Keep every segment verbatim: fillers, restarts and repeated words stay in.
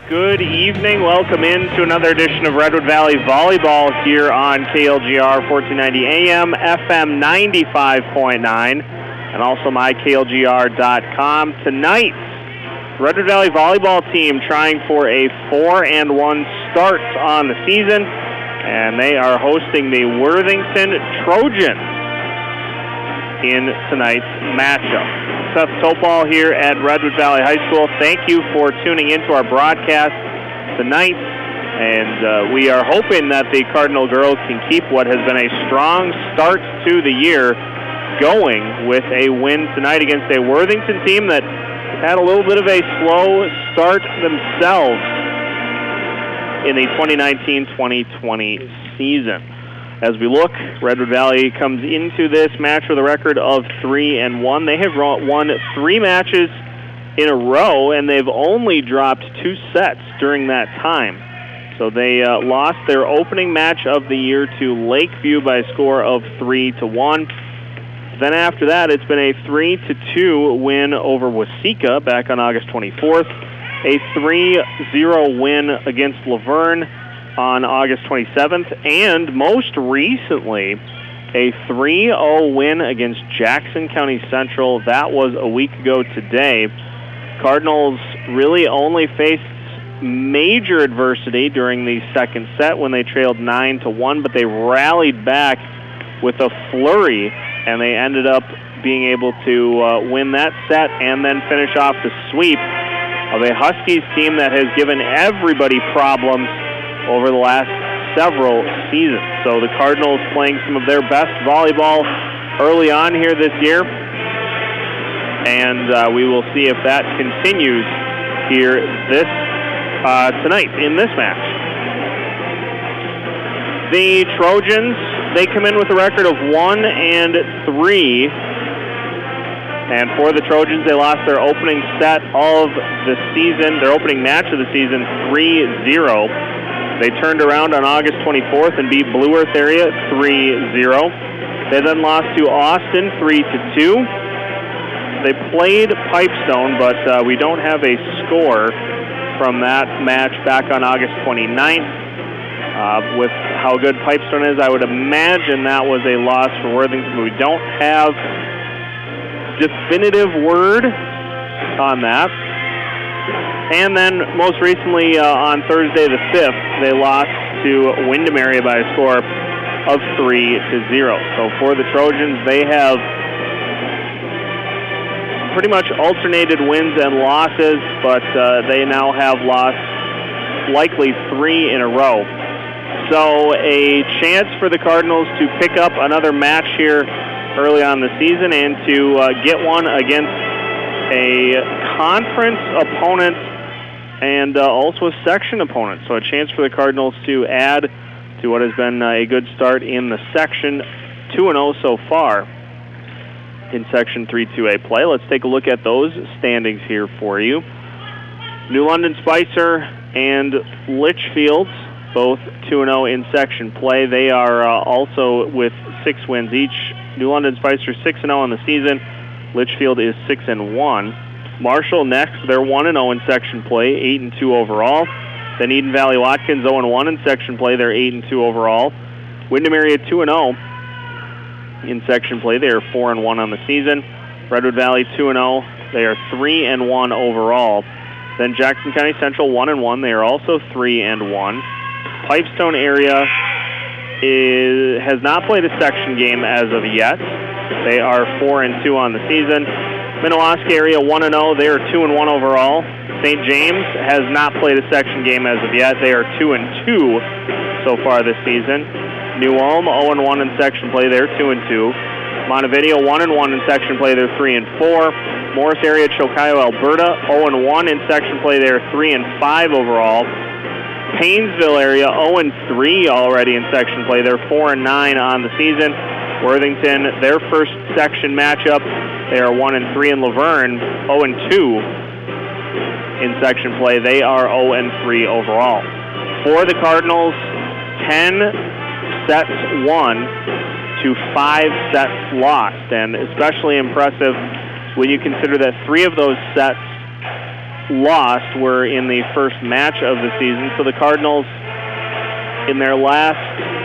Good evening. Welcome into another edition of Redwood Valley Volleyball here on K L G R fourteen ninety A M, F M ninety-five point nine, and also my K L G R dot com. Tonight, Redwood Valley Volleyball team trying for a four and one start on the season, and they are hosting the Worthington Trojans in tonight's matchup. Seth Topal here at Redwood Valley High School. Thank you for tuning into our broadcast tonight, and uh, we are hoping that the Cardinal girls can keep what has been a strong start to the year going with a win tonight against a Worthington team that had a little bit of a slow start themselves in the twenty nineteen twenty twenty season. As we look, Redwood Valley comes into this match with a record of three and one. They have won three matches in a row, and they've only dropped two sets during that time. So they uh, lost their opening match of the year to Lakeview by a score of three to one. Then after that, it's been a three to two win over Waseca back on August twenty-fourth, a three zero win against Laverne on August twenty-seventh, and most recently, a three oh win against Jackson County Central. That was a week ago today. Cardinals really only faced major adversity during the second set when they trailed nine to one, but they rallied back with a flurry, and they ended up being able to uh, win that set and then finish off the sweep of a Huskies team that has given everybody problems over the last several seasons. So the Cardinals playing some of their best volleyball early on here this year, and uh, we will see if that continues here this uh, tonight in this match. The Trojans, they come in with a record of one and three, and for the Trojans, they lost their opening set of the season, their opening match of the season, three zero. They turned around on August twenty-fourth and beat Blue Earth area three zero. They then lost to Austin three to two. They played Pipestone, but uh, we don't have a score from that match back on August twenty-ninth. Uh, with how good Pipestone is, I would imagine that was a loss for Worthington, but we don't have definitive word on that. And then most recently uh, on Thursday the fifth, they lost to Windermere by a score of three to zero. So for the Trojans, they have pretty much alternated wins and losses, but uh, they now have lost likely three in a row. So a chance for the Cardinals to pick up another match here early on the season and to uh, get one against a conference opponent and uh, also a section opponent. So a chance for the Cardinals to add to what has been uh, a good start in the section, two and oh so far in Section three two A play. Let's take a look at those standings here for you. New London Spicer and Litchfield, both two and oh in section play. They are uh, also with six wins each. New London Spicer six and oh on the season. Litchfield is six and one. Marshall next, they're one and oh in section play, eight and two overall. Then Eden Valley Watkins oh and one in section play, they're eight and two overall. Windermere two and oh in section play, they are four and one on the season. Redwood Valley two and oh, they are three and one overall. Then Jackson County Central one and one, they are also three and one. Pipestone area is has not played a section game as of yet. They are four and two on the season. Minnewaska area one and oh, they are two and one overall. Saint James has not played a section game as of yet. They are two and two so far this season. New Ulm oh and one in section play, they're two and two. Montevideo one and one in section play, they're three and four. Morris area Chocayo, Alberta oh and one in section play, they're three and five overall. Paynesville area oh and three already in section play, they're four and nine on the season. Worthington, their first section matchup, they are one and three in Laverne, oh and two in section play. They are oh and three overall. For the Cardinals, ten sets won to five sets lost, and especially impressive when you consider that three of those sets lost were in the first match of the season. So the Cardinals, in their last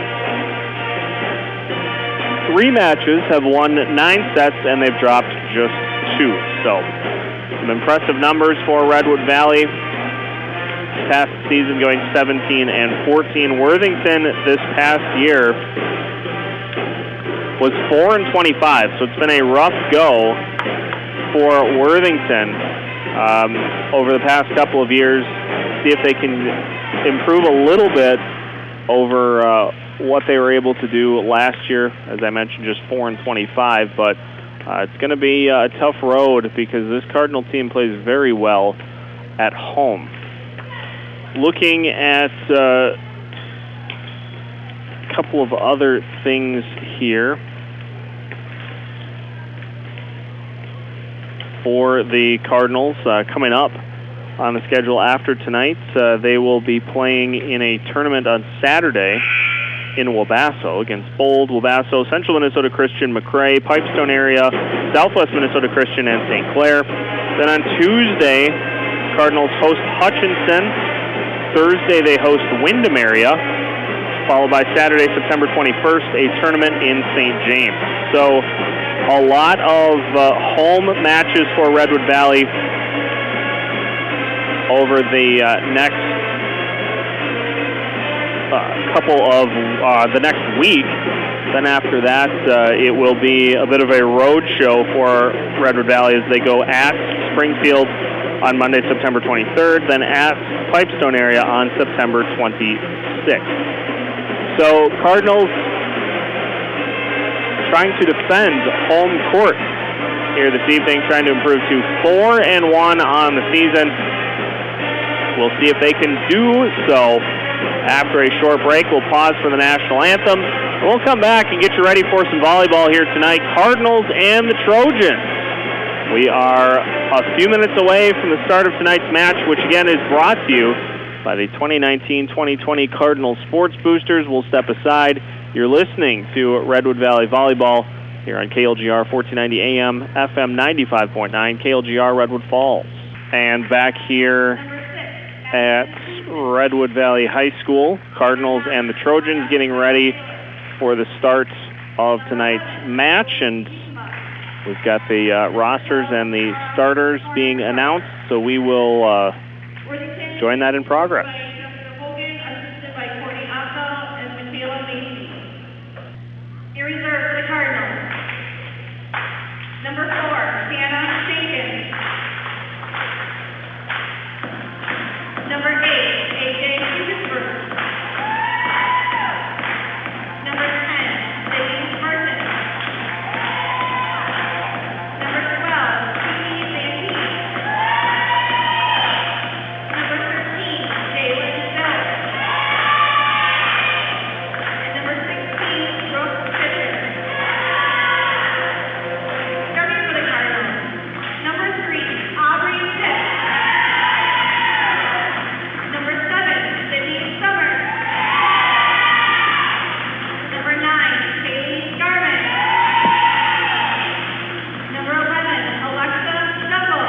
three matches, have won nine sets, and they've dropped just two. So some impressive numbers for Redwood Valley. Past season going seventeen and fourteen. Worthington this past year was four and twenty-five, so it's been a rough go for Worthington um, over the past couple of years. See if they can improve a little bit over uh, what they were able to do last year. As I mentioned, just four and twenty-five, but uh, it's going to be a tough road because this Cardinal team plays very well at home. Looking at uh, a couple of other things here for the Cardinals uh, coming up on the schedule after tonight. Uh, they will be playing in a tournament on Saturday in Wabasso against Bold, Wabasso, Central Minnesota Christian, McRae, Pipestone area, Southwest Minnesota Christian, and Saint Clair. Then on Tuesday, Cardinals host Hutchinson. Thursday, they host Windham area, followed by Saturday, September twenty-first, a tournament in Saint James. So a lot of uh, home matches for Redwood Valley over the uh, next uh, couple of, uh, the next week. Then after that, uh, it will be a bit of a road show for Redwood Valley as they go at Springfield on Monday, September twenty-third, then at Pipestone area on September twenty-sixth. So Cardinals trying to defend home court here this evening, trying to improve to four and one on the season. We'll see if they can do so after a short break. We'll pause for the national anthem. We'll come back and get you ready for some volleyball here tonight. Cardinals and the Trojans. We are a few minutes away from the start of tonight's match, which again is brought to you by the twenty nineteen twenty twenty Cardinal Sports Boosters. We'll step aside. You're listening to Redwood Valley Volleyball here on K L G R fourteen ninety A M, F M ninety-five point nine, K L G R Redwood Falls. And back here at Redwood Valley High School, Cardinals and the Trojans getting ready for the start of tonight's match. And we've got the uh, rosters and the starters being announced, so we will uh, join that in progress. In reserve for the Cardinals, number four, Sienna Jenkins. Number eight, A J Hugisberg. Number ten, Sydney Martin. Number twelve, Kiki Santini. Number thirteen, Jalen Bell. And number sixteen, Brooke Fisher. Starting for the Cardinals, number three, Aubrey Pitt. Number seven, Sydney Summers. Number nine, Kaylee Garman. Number eleven, Alexa Shuffle.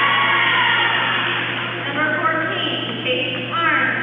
Number fourteen, Kate Arms.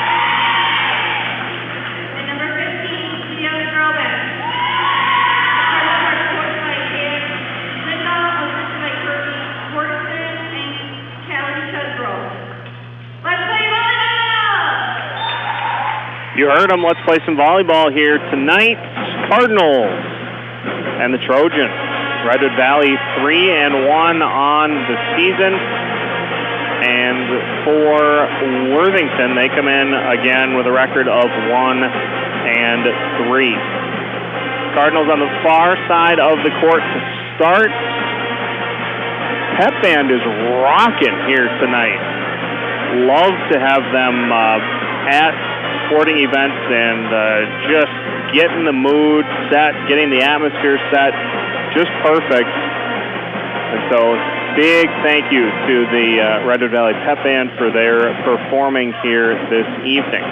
And number fifteen, Tia Graubeck. The Cardinals are coached by Dan Linda, assisted by Kirby Horton and Callie Chesbrough. Let's play volleyball! You heard them. Let's play some volleyball here tonight. Cardinals and the Trojans. Redwood Valley three and one on the season. And for Worthington, they come in again with a record of one and three. Cardinals on the far side of the court to start. Pep Band is rocking here tonight. Love to have them uh, at sporting events and uh, just getting the mood set, getting the atmosphere set, just perfect. And so, big thank you to the uh, Redwood Valley Pep Band for their performing here this evening.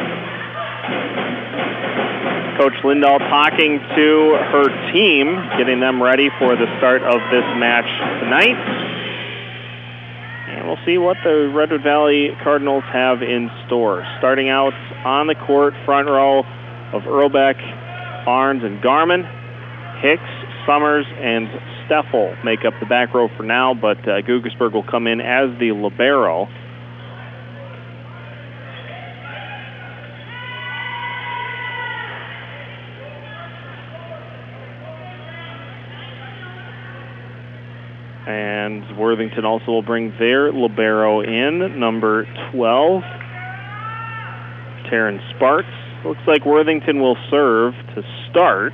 Coach Lindahl talking to her team, getting them ready for the start of this match tonight. And we'll see what the Redwood Valley Cardinals have in store. Starting out on the court, front row of Earlbeck, Arns, and Garmin. Hicks, Summers, and Steffel make up the back row for now, but uh, Guggisberg will come in as the libero. And Worthington also will bring their libero in, number twelve, Taryn Sparks. Looks like Worthington will serve to start.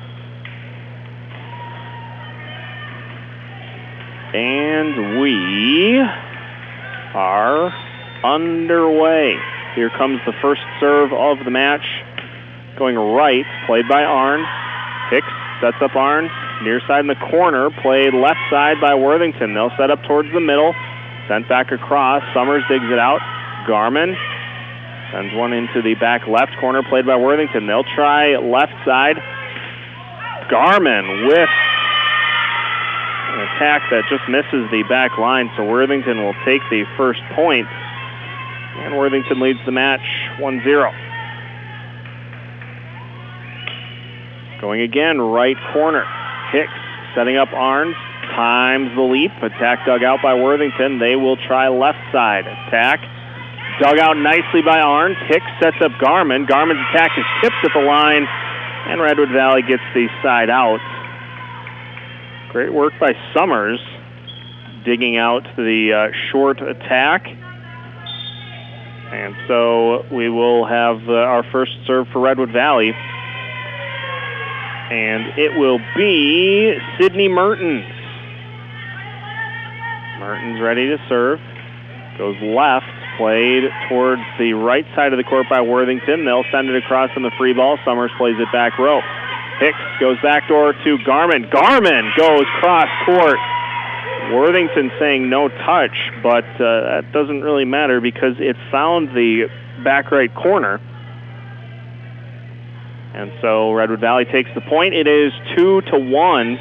And we are underway. Here comes the first serve of the match. Going right, played by Arns. Hicks sets up Arns. Near side in the corner, played left side by Worthington. They'll set up towards the middle. Sent back across. Summers digs it out. Garmin sends one into the back left corner, played by Worthington. They'll try left side. Garmin with an attack that just misses the back line, so Worthington will take the first point. And Worthington leads the match one zero. Going again, right corner. Hicks setting up Arns. Times the leap. Attack dug out by Worthington. They will try left side. Attack. Dug out nicely by Arns. Hicks sets up Garmin. Garmin's attack is tipped at the line, and Redwood Valley gets the side out. Great work by Summers, digging out the uh, short attack. And so we will have uh, our first serve for Redwood Valley. And it will be Sydney Mertens. Mertens ready to serve. Goes left, played towards the right side of the court by Worthington. They'll send it across on the free ball. Summers plays it back row. Hicks goes backdoor to Garmin. Garmin goes cross court. Worthington saying no touch, but uh, that doesn't really matter because it found the back right corner. And so Redwood Valley takes the point. It is two to one.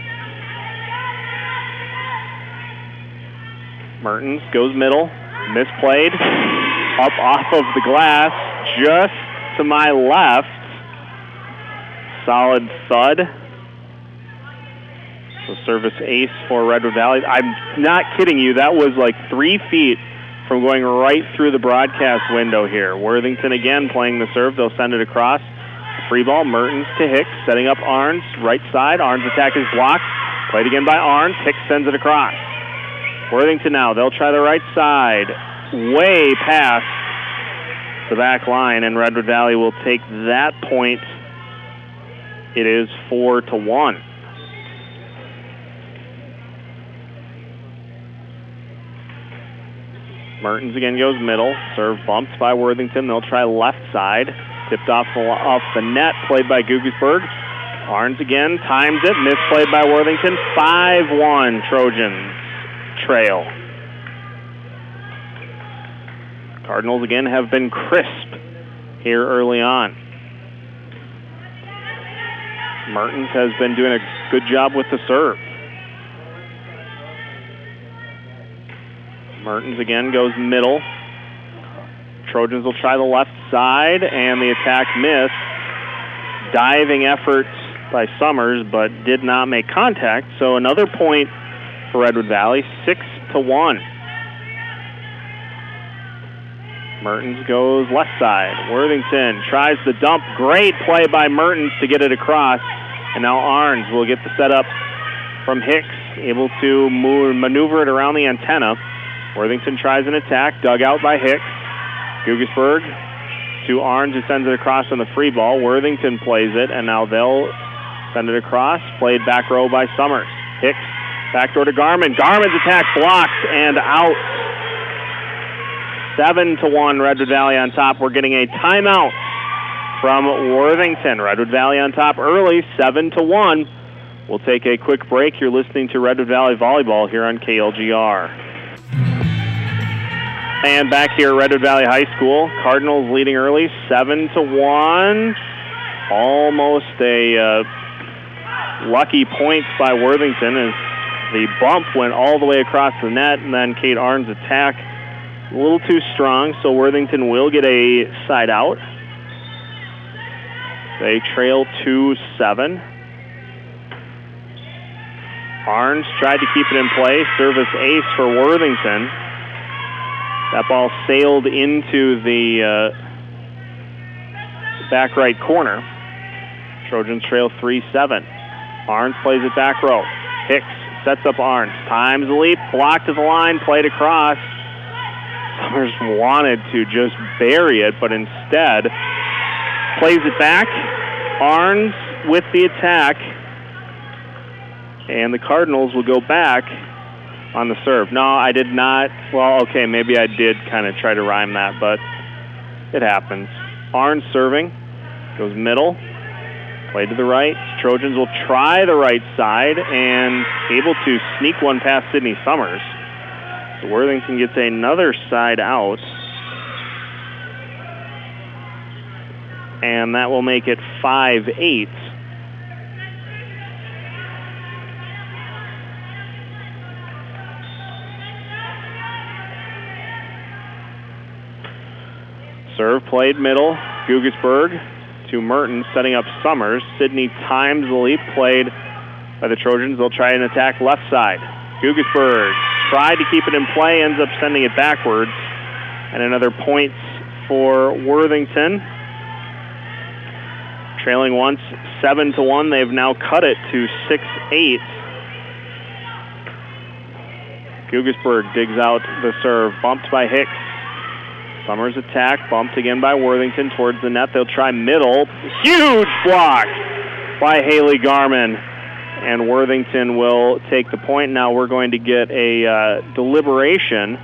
Mertens goes middle, misplayed, up off of the glass, just to my left. Solid thud. So service ace for Redwood Valley. I'm not kidding you. That was like three feet from going right through the broadcast window here. Worthington again playing the serve. They'll send it across. Free ball, Mertens to Hicks, setting up Arns, right side. Arns' attack is blocked. Played again by Arns. Hicks sends it across. Worthington now. They'll try the right side. Way past the back line, and Redwood Valley will take that point. It is four to one. Mertens again goes middle. Serve bumped by Worthington. They'll try left side. Tipped off the, off the net, played by Guggisberg. Arns again, times it, misplayed by Worthington. five one Trojans trail. Cardinals again have been crisp here early on. Mertens has been doing a good job with the serve. Mertens again goes middle. Trojans will try the left side, and the attack missed. Diving effort by Summers, but did not make contact. So another point for Redwood Valley, six to one. Mertens goes left side. Worthington tries the dump. Great play by Mertens to get it across. And now Arns will get the setup from Hicks, able to move, maneuver it around the antenna. Worthington tries an attack, dug out by Hicks. Guggisberg to Arns, who sends it across on the free ball. Worthington plays it, and now they'll send it across. Played back row by Summers. Hicks, backdoor to Garmin. Garmin's attack blocked and out. Seven to one, Redwood Valley on top. We're getting a timeout from Worthington. Redwood Valley on top early, seven to one. We'll take a quick break. You're listening to Redwood Valley Volleyball here on K L G R. And back here at Redwood Valley High School, Cardinals leading early, seven to one. Almost a uh, lucky point by Worthington as The bump went all the way across the net, and then Kate Arndt's attack a little too strong, so Worthington will get a side out. They trail two seven. Arndts tried to keep it in play. Service ace for Worthington. That ball sailed into the uh, back right corner. Trojans trail three seven. Arndts plays it back row. Hicks sets up Arndts. Times the leap. Blocked at the line. Played across. Summers wanted to just bury it, but instead plays it back. Arndts with the attack. And the Cardinals will go back on the serve. No, I did not. Well, okay, maybe I did kind of try to rhyme that, but it happens. Arndts serving. Goes middle. Played to the right. Trojans will try the right side and able to sneak one past Sydney Summers. So Worthington gets another side out. And that will make it five eight. Serve played middle. Guggisberg to Mertens, setting up Summers. Sydney times the leap, played by the Trojans. They'll try an attack left side. Guggisberg tried to keep it in play, ends up sending it backwards. And another point for Worthington. Trailing once, seven to one. They've now cut it to six eight. Guggisberg digs out the serve, bumped by Hicks. Summers attack, bumped again by Worthington towards the net. They'll try middle. Huge block by Haley Garman. And Worthington will take the point. Now we're going to get a uh, deliberation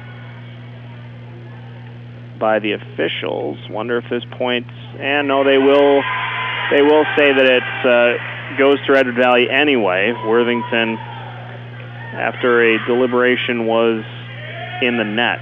by the officials. Wonder if this point, and no, they will they will say that it uh, goes to Redwood Valley anyway. Worthington, after a deliberation, was in the net.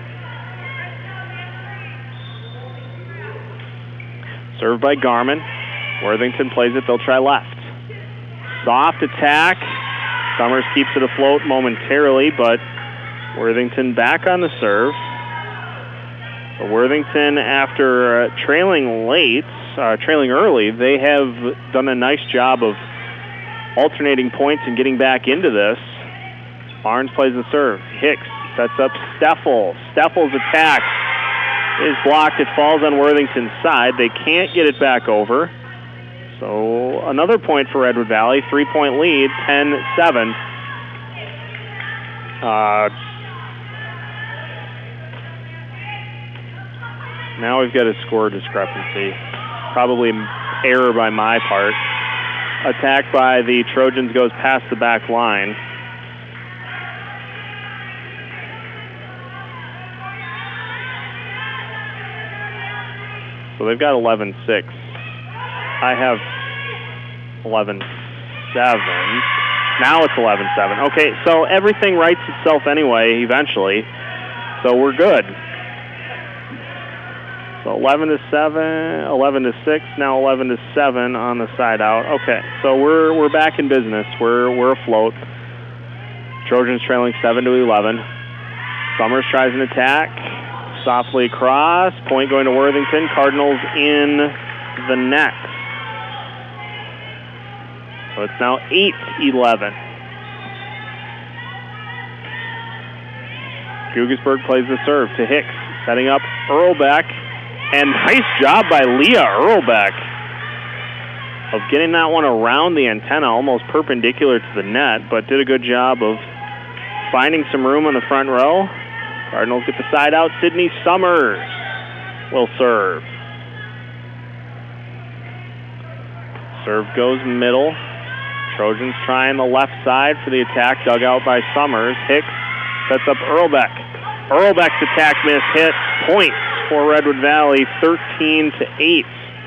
Served by Garman. Worthington plays it. They'll try left. Soft attack. Summers keeps it afloat momentarily, but Worthington back on the serve. So Worthington, after uh, trailing late, uh, trailing early, they have done a nice job of alternating points and getting back into this. Arndts plays the serve. Hicks sets up Steffel. Steffel's attack is blocked. It falls on Worthington's side. They can't get it back over. So another point for Redwood Valley. Three-point lead, ten seven. Uh, now we've got a score discrepancy. Probably an error by my part. Attack by the Trojans goes past the back line. So they've got eleven six. I have eleven seven. Now it's eleven seven. Okay, so everything rights itself anyway, eventually. So we're good. So eleven to seven, eleven to six, now eleven to seven on the side out. Okay, so we're we're back in business. We're we're afloat. Trojans trailing seven to eleven. Summers tries an attack. Softly across. Point going to Worthington. Cardinals in the net. So it's now eight eleven. Guggisberg plays the serve to Hicks. Setting up Earlbeck. And nice job by Leah Earlbeck of getting that one around the antenna, almost perpendicular to the net, but did a good job of finding some room on the front row. Cardinals get the side out. Sydney Summers will serve. Serve goes middle. Trojans trying the left side for the attack, dug out by Summers. Hicks sets up Earlbeck. Earlbeck's attack miss hit. Point for Redwood Valley, thirteen to eight.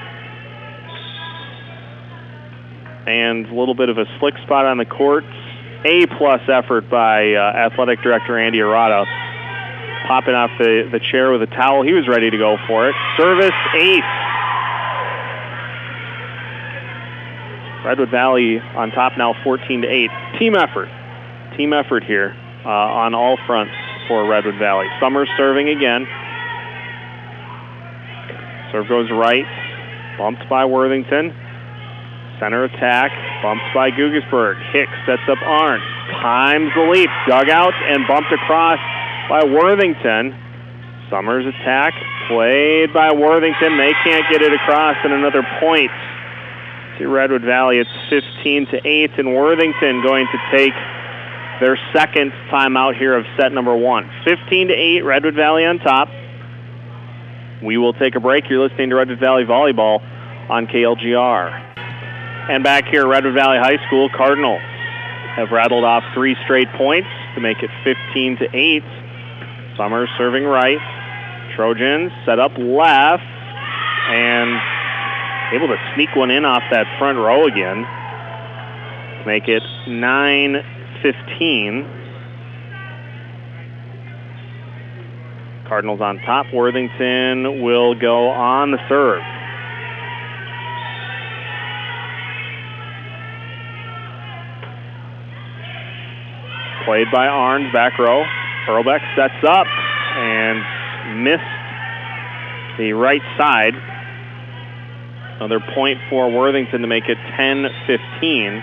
And a little bit of a slick spot on the court. A-plus effort by uh, Athletic Director Andy Arata. Popping off the, the chair with a towel. He was ready to go for it. Service ace. Redwood Valley on top now, fourteen to eight. Team effort. team effort here uh, on all fronts for Redwood Valley. Summers serving again. Serve goes right, bumped by Worthington. Center attack, bumped by Guggisberg. Hicks sets up Arndt, times the leap, dug out and bumped across by Worthington. Summers attack, played by Worthington. They can't get it across, and another point to Redwood Valley. It's fifteen to eight, and Worthington going to take their second timeout here of set number one. fifteen to eight, Redwood Valley on top. We will take a break. You're listening to Redwood Valley Volleyball on K L G R. And back here at Redwood Valley High School, Cardinals have rattled off three straight points to make it fifteen to eight. Summers serving right. Trojans set up left and able to sneak one in off that front row again to make it nine fifteen. Cardinals on top. Worthington will go on the serve. Played by Arns, back row. Earlbeck sets up and missed the right side. Another point for Worthington to make it ten fifteen.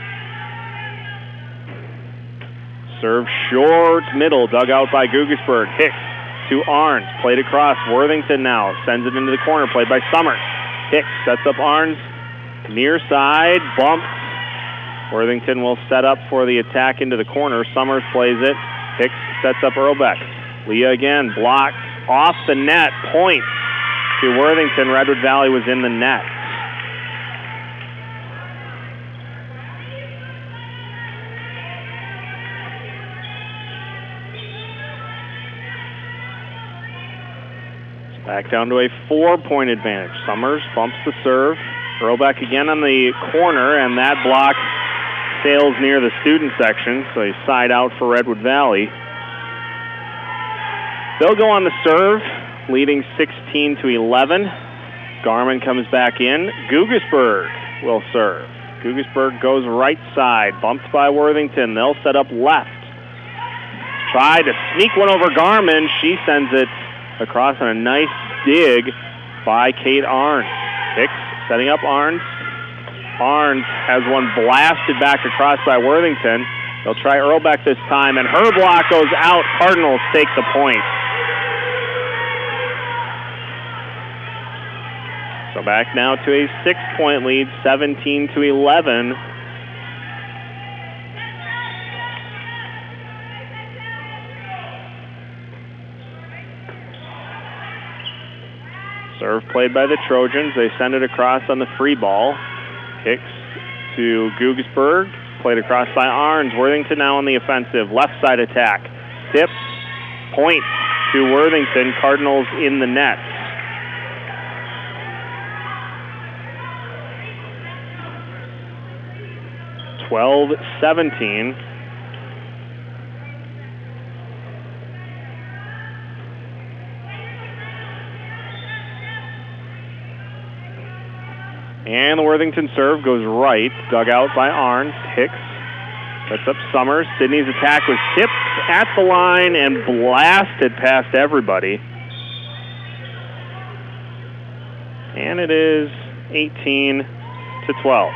Serve short middle, dug out by Guggisberg. Hicks to Arns, played across. Worthington now sends it into the corner, played by Summers. Hicks sets up Arns, near side, bumps. Worthington will set up for the attack into the corner. Summers plays it. Hicks sets up Earlbeck. Leah again, blocked off the net. Point to Worthington. Redwood Valley was in the net. Back down to a four-point advantage. Summers bumps the serve. Earlbeck again on the corner, and that block sails near the student section, so a side out for Redwood Valley. They'll go on the serve, leading sixteen to eleven. Garmin comes back in. Guggisberg will serve. Guggisberg goes right side, bumped by Worthington. They'll set up left. Try to sneak one over Garmin. She sends it across on a nice dig by Kate Arns. Hicks setting up Arns. Arns has one blasted back across by Worthington. They'll try Earlbeck this time, and her block goes out. Cardinals take the point. So back now to a six-point lead, seventeen to eleven. Serve played by the Trojans. They send it across on the free ball. Hicks to Guggisberg. Played across by Arns. Worthington now on the offensive. Left side attack. Tip. Point to Worthington. Cardinals in the net. twelve seventeen. And the Worthington serve goes right, dug out by Arns. Hicks sets up Summers. Sydney's attack was tipped at the line and blasted past everybody. And it is eighteen to twelve.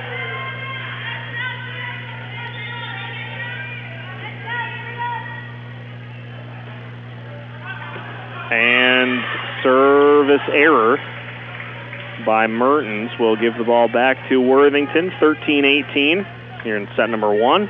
And service error by Mertens will give the ball back to Worthington, thirteen eighteen, here in set number one.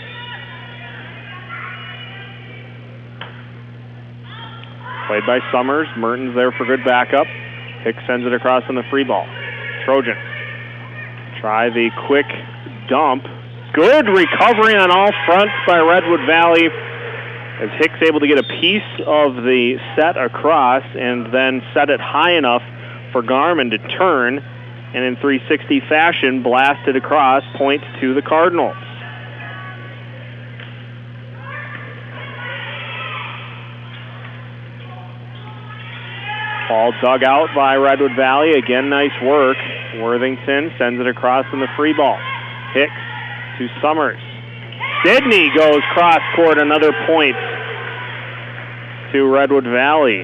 Played by Summers. Mertens there for good backup. Hicks sends it across on the free ball. Trojans try the quick dump. Good recovery on all fronts by Redwood Valley, as Hicks able to get a piece of the set across and then set it high enough for Garmin to turn, and in three sixty fashion, blasted across, point to the Cardinals. Ball dug out by Redwood Valley. Again, nice work. Worthington sends it across in the free ball. Hicks to Summers. Sidney goes cross court, another point to Redwood Valley.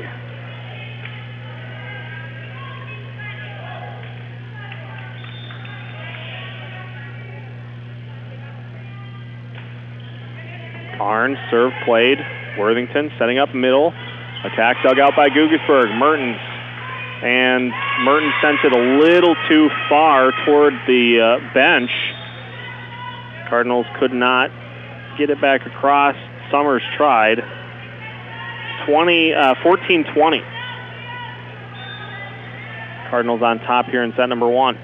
Arns serve played. Worthington setting up middle. Attack dug out by Gugelsberg. Mertens. And Mertens sent it a little too far toward the uh, bench. Cardinals could not get it back across. Summers tried. twenty, uh, fourteen twenty. Cardinals on top here in set number one.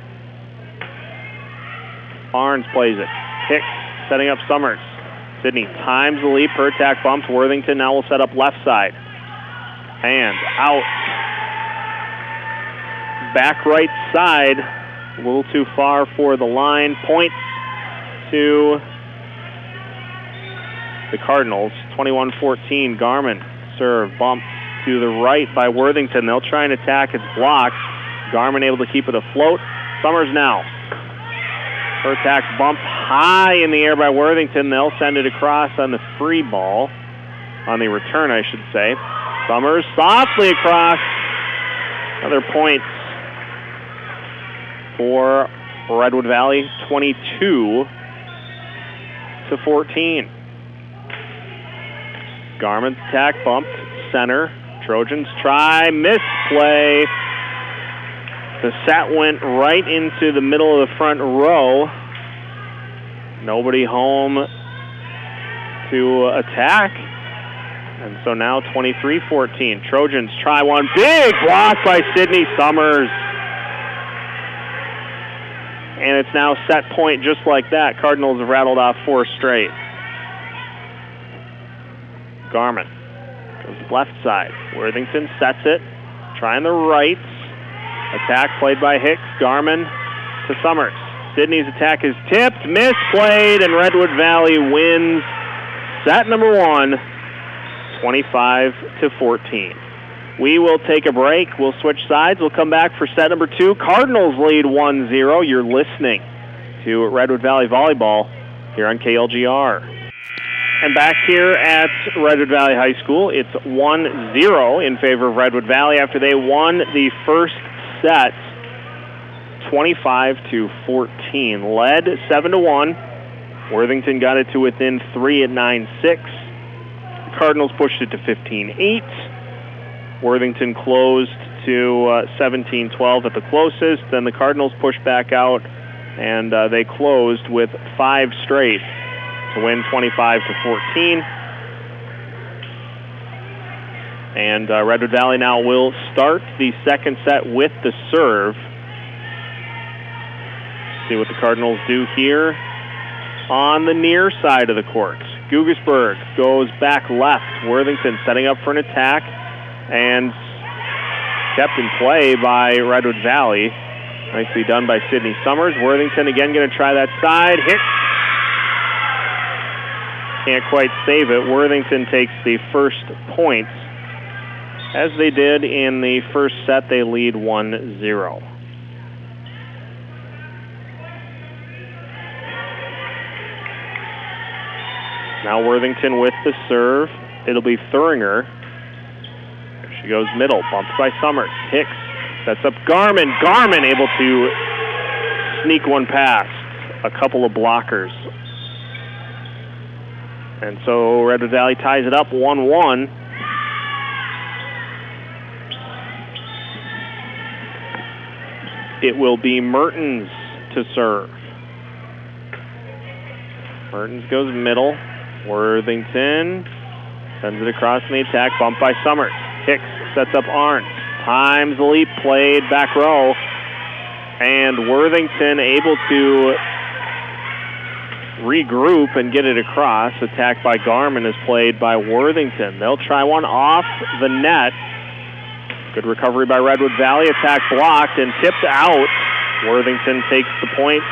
Arns plays it. Hicks setting up Summers. Sidney times the leap. Her attack bumps. Worthington now will set up left side. And out. Back right side. A little too far for the line. Points to the Cardinals. twenty-one fourteen. Garmin serve. Bump to the right by Worthington. They'll try and attack. It's blocked. Garmin able to keep it afloat. Summers now. Her attack bumped high in the air by Worthington. They'll send it across on the free ball. On the return, I should say. Summers softly across. Another point for Redwood Valley, twenty-two to fourteen. Garmin's attack bumped. Center. Trojans try. Misplay. The set went right into the middle of the front row. Nobody home to attack. And so now twenty-three fourteen. Trojans try one. Big block by Sidney Summers. And it's now set point just like that. Cardinals have rattled off four straight. Garmin goes left side. Worthington sets it. Trying the right. Attack played by Hicks. Garmin to Summers. Sidney's attack is tipped, misplayed, and Redwood Valley wins set number one, twenty-five to fourteen. We will take a break. We'll switch sides. We'll come back for set number two. Cardinals lead one zero. You're listening to Redwood Valley Volleyball here on K L G R. And back here at Redwood Valley High School, it's one zero in favor of Redwood Valley after they won the first set twenty-five to fourteen. Led seven to one. Worthington got it to within three at nine six. The Cardinals pushed it to fifteen eight. Worthington closed to uh, seventeen twelve at the closest. Then the Cardinals pushed back out, and uh, they closed with five straight to win twenty-five to fourteen. And uh, Redwood Valley now will start the second set with the serve. See what the Cardinals do here on the near side of the court. Gugelsberg goes back left. Worthington setting up for an attack and kept in play by Redwood Valley. Nicely done by Sidney Summers. Worthington again going to try that side. Hit. Can't quite save it. Worthington takes the first points. As they did in the first set, they lead one zero. Now Worthington with the serve. It'll be Thuringer. There she goes middle, bumped by Summers. Hicks sets up Garmin. Garmin able to sneak one past a couple of blockers. And so Redwood Valley ties it up one one. It will be Mertens to serve. Mertens goes middle. Worthington sends it across in the attack, bumped by Summers. Hicks sets up Arns. Times the leap, played back row. And Worthington able to regroup and get it across. Attack by Garmin is played by Worthington. They'll try one off the net. Good recovery by Redwood Valley. Attack blocked and tipped out. Worthington takes the point.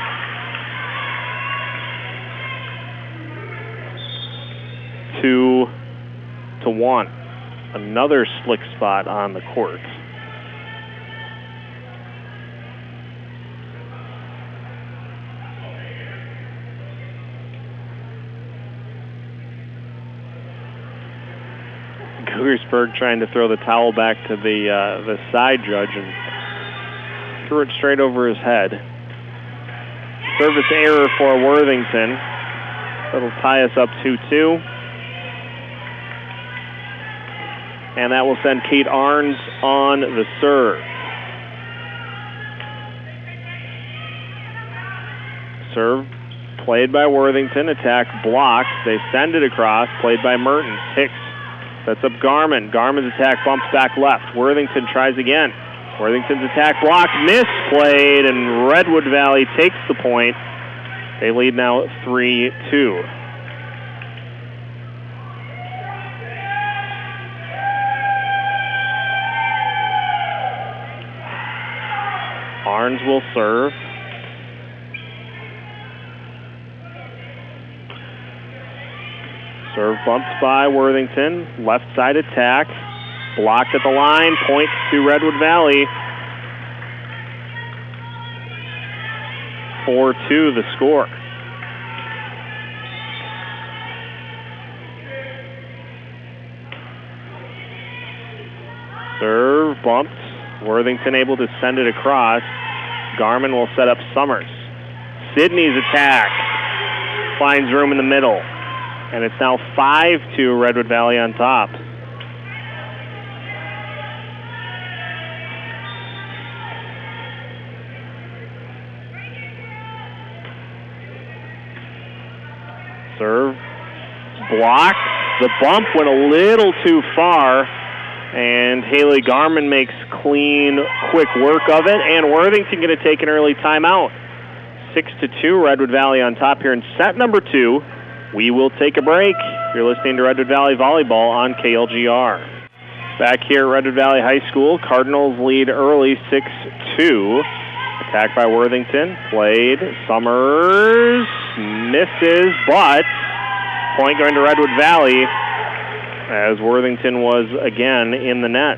Two to one. Another slick spot on the court. Guggersburg trying to throw the towel back to the uh, the side judge and threw it straight over his head. Service error for Worthington. That'll tie us up two two. And that will send Kate Arns on the serve. Serve played by Worthington, attack blocked. They send it across, played by Mertens. Hicks sets up Garmin. Garmin's attack bumps back left. Worthington tries again. Worthington's attack blocked, misplayed, and Redwood Valley takes the point. They lead now three two. Arns will serve. Serve bumps by Worthington. Left side attack. Blocked at the line. Point to Redwood Valley. four two the score. Serve bumped. Worthington able to send it across. Garmin will set up Summers. Sidney's attack finds room in the middle. And it's now five two Redwood Valley on top. Serve blocked. The bump went a little too far. And Haley Garmin makes clean, quick work of it. And Worthington going to take an early timeout. six to two, Redwood Valley on top here in set number two. We will take a break. You're listening to Redwood Valley Volleyball on K L G R. Back here at Redwood Valley High School, Cardinals lead early six two. Attack by Worthington. Played. Summers misses, but point going to Redwood Valley, as Worthington was again in the nets.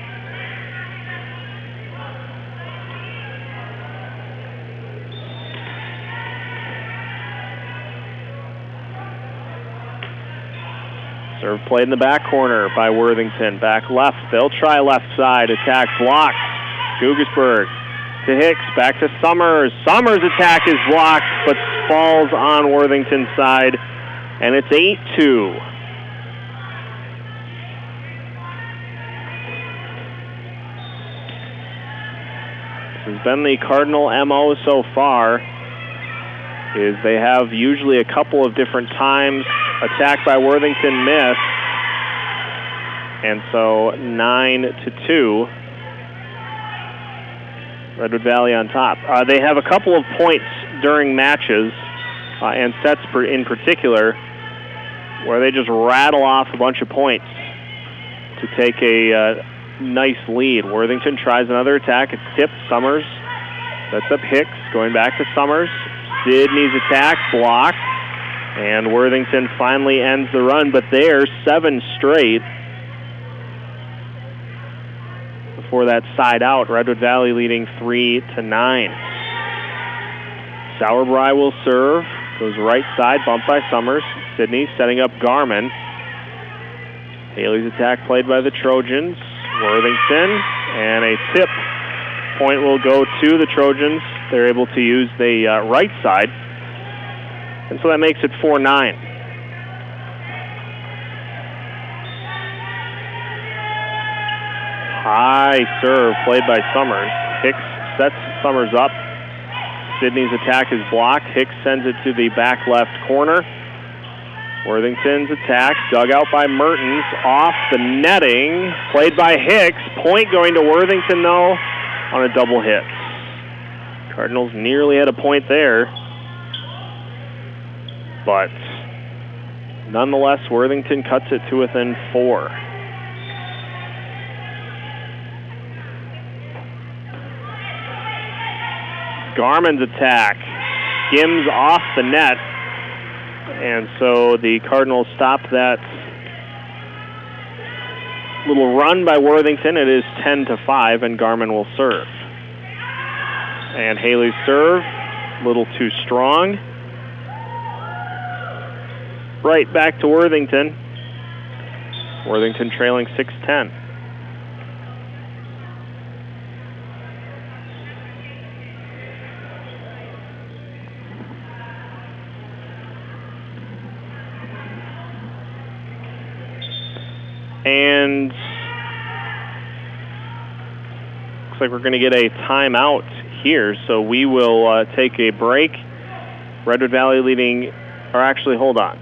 Serve played in the back corner by Worthington. Back left. They'll try left side. Attack blocked. Guggersburg to Hicks. Back to Summers. Summers' attack is blocked, but falls on Worthington's side. And it's eight two. This has been the Cardinal M O so far, is they have usually a couple of different times attack by Worthington miss, and so nine to two, Redwood Valley on top. Uh, they have a couple of points during matches uh, and sets per, in particular, where they just rattle off a bunch of points to take a uh, nice lead. Worthington tries another attack. It's tipped. Summers sets up Hicks, going back to Summers. Sidney's attack blocked, and Worthington finally ends the run, but they're seven straight before that side out. Redwood Valley leading three to nine. Sauerbry will serve, goes right side, bumped by Summers. Sidney setting up Garmin. Haley's attack played by the Trojans. Worthington, and a tip. Point will go to the Trojans. They're able to use the uh, right side, and so that makes it four nine. High serve played by Summers. Hicks sets Summers up. Sidney's attack is blocked. Hicks sends it to the back left corner. Worthington's attack dug out by Mertens, off the netting, played by Hicks. Point going to Worthington, though, on a double hit. Cardinals nearly had a point there, but nonetheless, Worthington cuts it to within four. Garmin's attack skims off the net, and so the Cardinals stop that little run by Worthington. It is ten to five, and Garmin will serve. And Haley's serve, a little too strong. Right back to Worthington. Worthington trailing six ten. And looks like we're going to get a timeout here, so we will uh, take a break. Redwood Valley leading, or actually, hold on.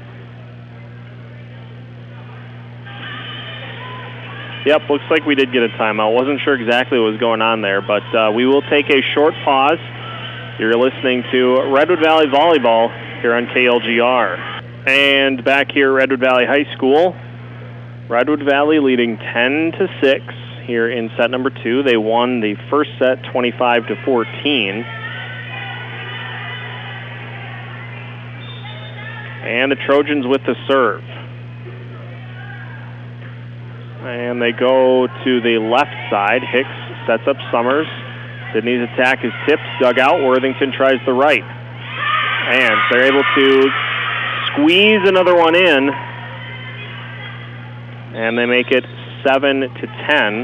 Yep, looks like we did get a timeout. Wasn't sure exactly what was going on there, but uh, we will take a short pause. You're listening to Redwood Valley Volleyball here on K L G R. And back here at Redwood Valley High School, Redwood Valley leading ten to six here in set number two. They won the first set twenty-five to fourteen. And the Trojans with the serve. And they go to the left side. Hicks sets up Summers. Sidney's attack is tipped, dug out. Worthington tries the right. And they're able to squeeze another one in. And they make it seven to ten.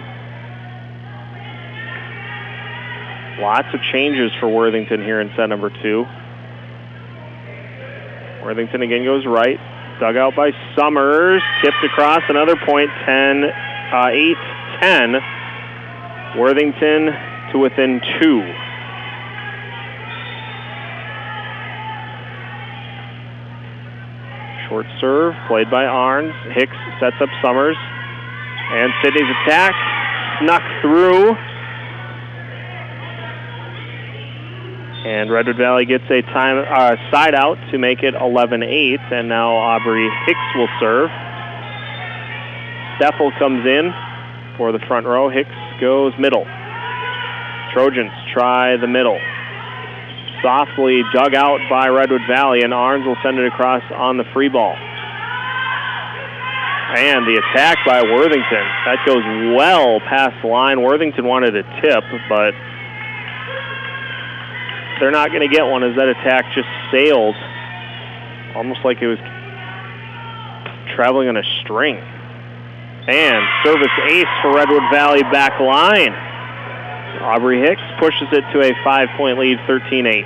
Lots of changes for Worthington here in set number two. Worthington again goes right. Dug out by Summers. Tipped across another point. ten, uh, eight ten. Worthington to within two. Short serve played by Arns. Hicks sets up Summers. And Sidney's attack snuck through. And Redwood Valley gets a time uh, side out to make it eleven eight. And now Aubrey Hicks will serve. Steffel comes in for the front row. Hicks goes middle. Trojans try the middle. Softly dug out by Redwood Valley, and Arns will send it across on the free ball. And the attack by Worthington. That goes well past the line. Worthington wanted a tip, but they're not going to get one as that attack just sailed almost like it was traveling on a string. And service ace for Redwood Valley back line. Aubrey Hicks pushes it to a five-point lead, thirteen eight.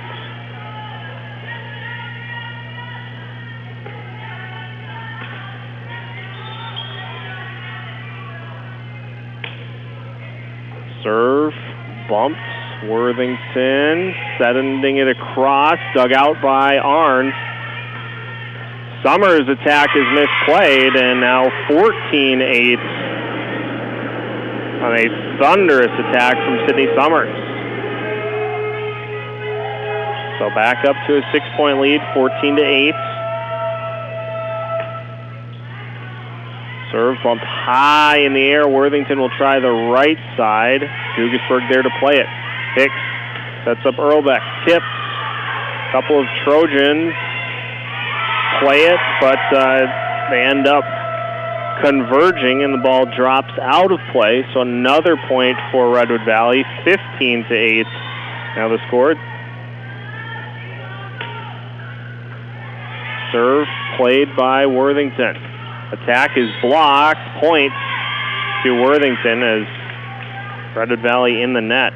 Serve, bumps, Worthington, sending it across, dug out by Arns. Summers' attack is misplayed, and now fourteen eight on a thunderous attack from Sidney Summers. So back up to a six-point lead, fourteen to eight. Serve bumped high in the air. Worthington will try the right side. Guggisberg there to play it. Hicks sets up Earlbeck. Tips. Couple of Trojans play it, but uh, they end up converging, and the ball drops out of play. So another point for Redwood Valley, fifteen to eight. Now the score. Serve played by Worthington. Attack is blocked. Point to Worthington as Redwood Valley in the net.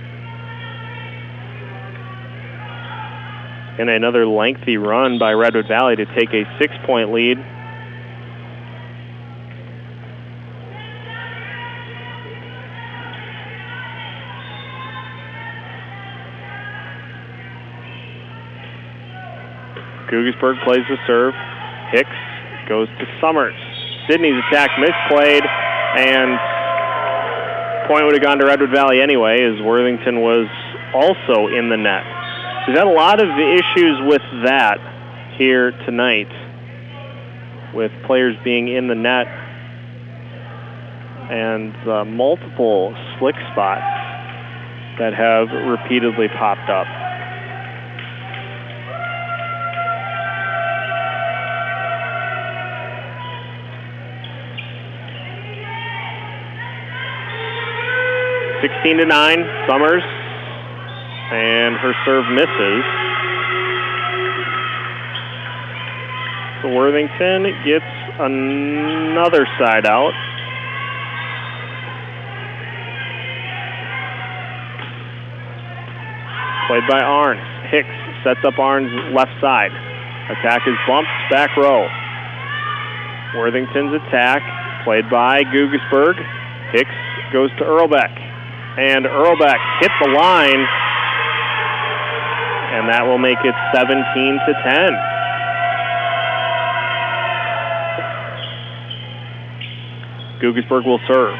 And another lengthy run by Redwood Valley to take a six-point lead. Guggisberg plays the serve. Hicks goes to Summers. Sidney's attack misplayed, and point would have gone to Redwood Valley anyway, as Worthington was also in the net. We've had a lot of issues with that here tonight, with players being in the net and uh, multiple slick spots that have repeatedly popped up. sixteen to nine, Summers, and her serve misses. So Worthington gets another side out. Played by Arns. Hicks sets up Arns' left side. Attack is bumped, back row. Worthington's attack, played by Guggisberg. Hicks goes to Earlbeck. And Earlbeck hit the line. And that will make it seventeen to ten. Guggisberg will serve.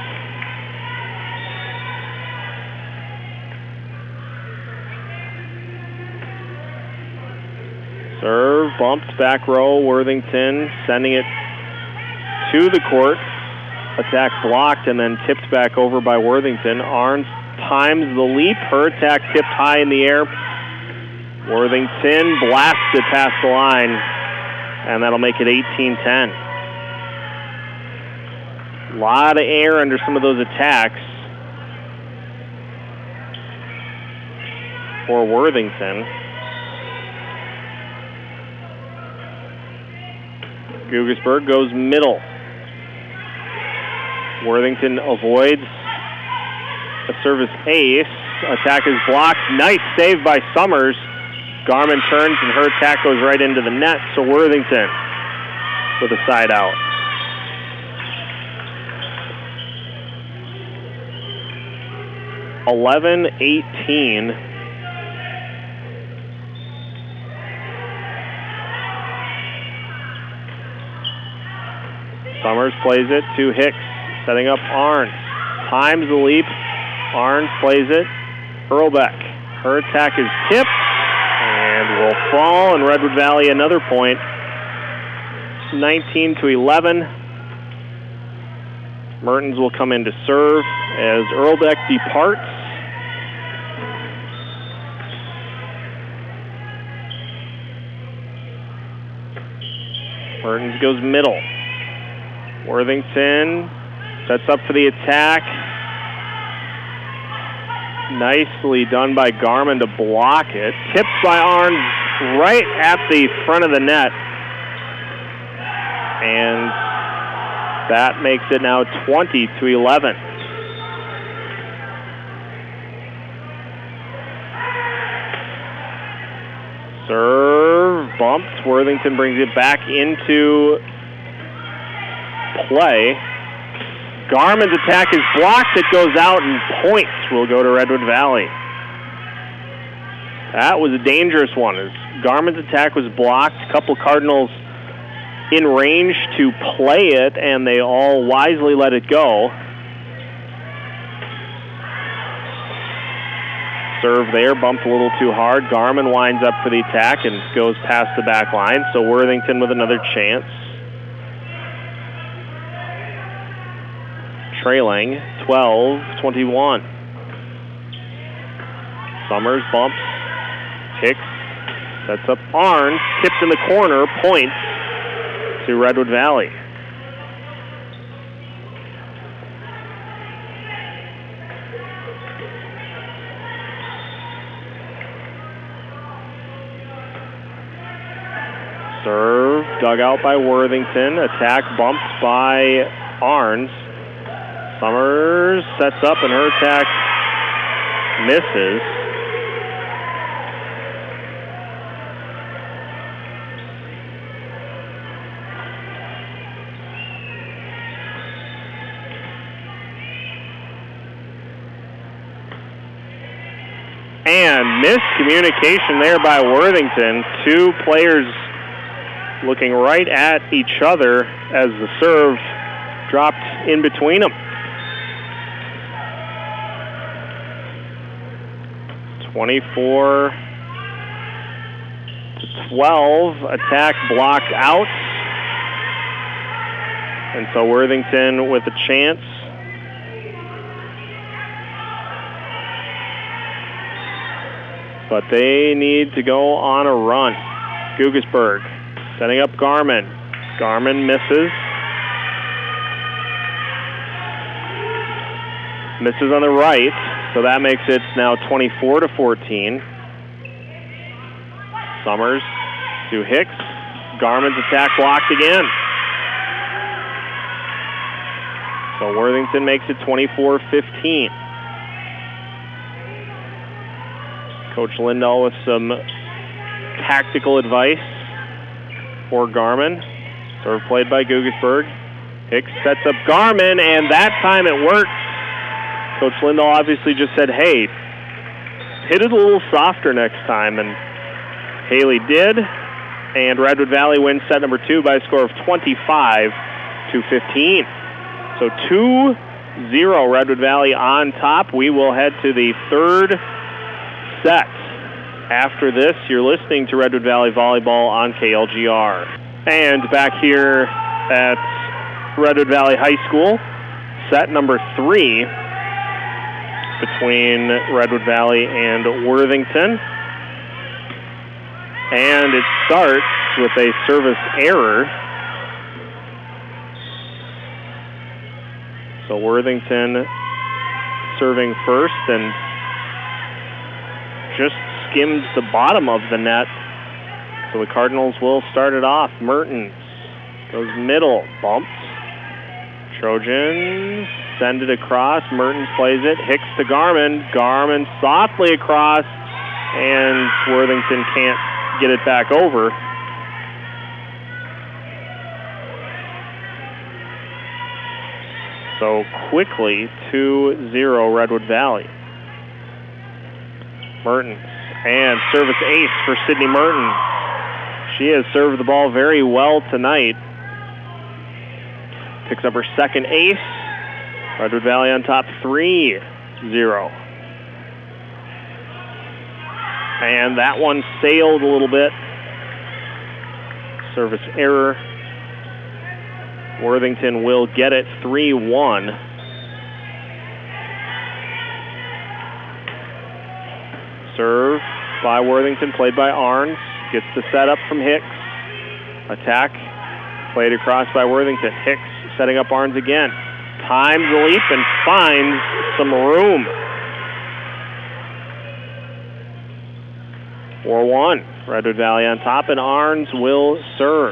Serve, bumped, back row, Worthington sending it to the court. Attack blocked and then tipped back over by Worthington. Arns times the leap. Her attack tipped high in the air. Worthington blasted past the line, and that'll make it eighteen ten. A lot of air under some of those attacks for Worthington. Guggisberg goes middle. Worthington avoids a service ace. Attack is blocked. Nice save by Summers. Garmin turns and her attack goes right into the net, so Worthington with a side out. eleven eighteen. Summers plays it to Hicks, setting up Arns. Times the leap. Arns plays it. Earlbeck. Her attack is tipped and will fall, and Redwood Valley another point. nineteen to eleven. Mertens will come in to serve as Earlbeck departs. Mertens goes middle. Worthington sets up for the attack. Nicely done by Garmin to block it. Tipped by Arns right at the front of the net. And that makes it now twenty to eleven. Serve, bumped. Worthington brings it back into play. Garmin's attack is blocked. It goes out, and points will go to Redwood Valley. That was a dangerous one. As Garmin's attack was blocked, a couple Cardinals in range to play it, and they all wisely let it go. Serve there, bumped a little too hard. Garmin winds up for the attack and goes past the back line, so Worthington with another chance. Trailing twelve twenty-one. Summers bumps. Hicks sets up Arns. Tipped in the corner. Points to Redwood Valley. Serve dug out by Worthington. Attack bumped by Arns. Summers sets up and her attack misses. And miscommunication there by Worthington. Two players looking right at each other as the serve dropped in between them. twenty-four to twelve, attack blocked out. And so Worthington with a chance. But they need to go on a run. Guggisberg setting up Garmin. Garmin misses. Misses on the right, so that makes it now twenty-four to fourteen. Summers to Hicks. Garmin's attack blocked again. So Worthington makes it twenty-four fifteen. Coach Lindahl with some tactical advice for Garmin. Serve played by Guggisberg. Hicks sets up Garmin, and that time it worked. Coach Lindahl obviously just said, hey, hit it a little softer next time, and Haley did. And Redwood Valley wins set number two by a score of twenty-five to fifteen. So two zero Redwood Valley on top. We will head to the third set. After this, you're listening to Redwood Valley Volleyball on K L G R. And back here at Redwood Valley High School, set number three between Redwood Valley and Worthington. And it starts with a service error. So Worthington serving first and just skims the bottom of the net. So the Cardinals will start it off. Mertens goes middle, bumps. Trojans send it across. Mertens plays it. Hicks to Garmin. Garmin softly across, and Worthington can't get it back over. So quickly, two zero Redwood Valley. Mertens, and service ace for Sydney Mertens. She has served the ball very well tonight. Picks up her second ace. Redwood Valley on top three zero. And that one sailed a little bit. Service error. Worthington will get it three one. Serve by Worthington, played by Arns. Gets the setup from Hicks. Attack played across by Worthington. Hicks setting up Arns again. Times the leap and finds some room. four one. Redwood Valley on top, and Arns will serve.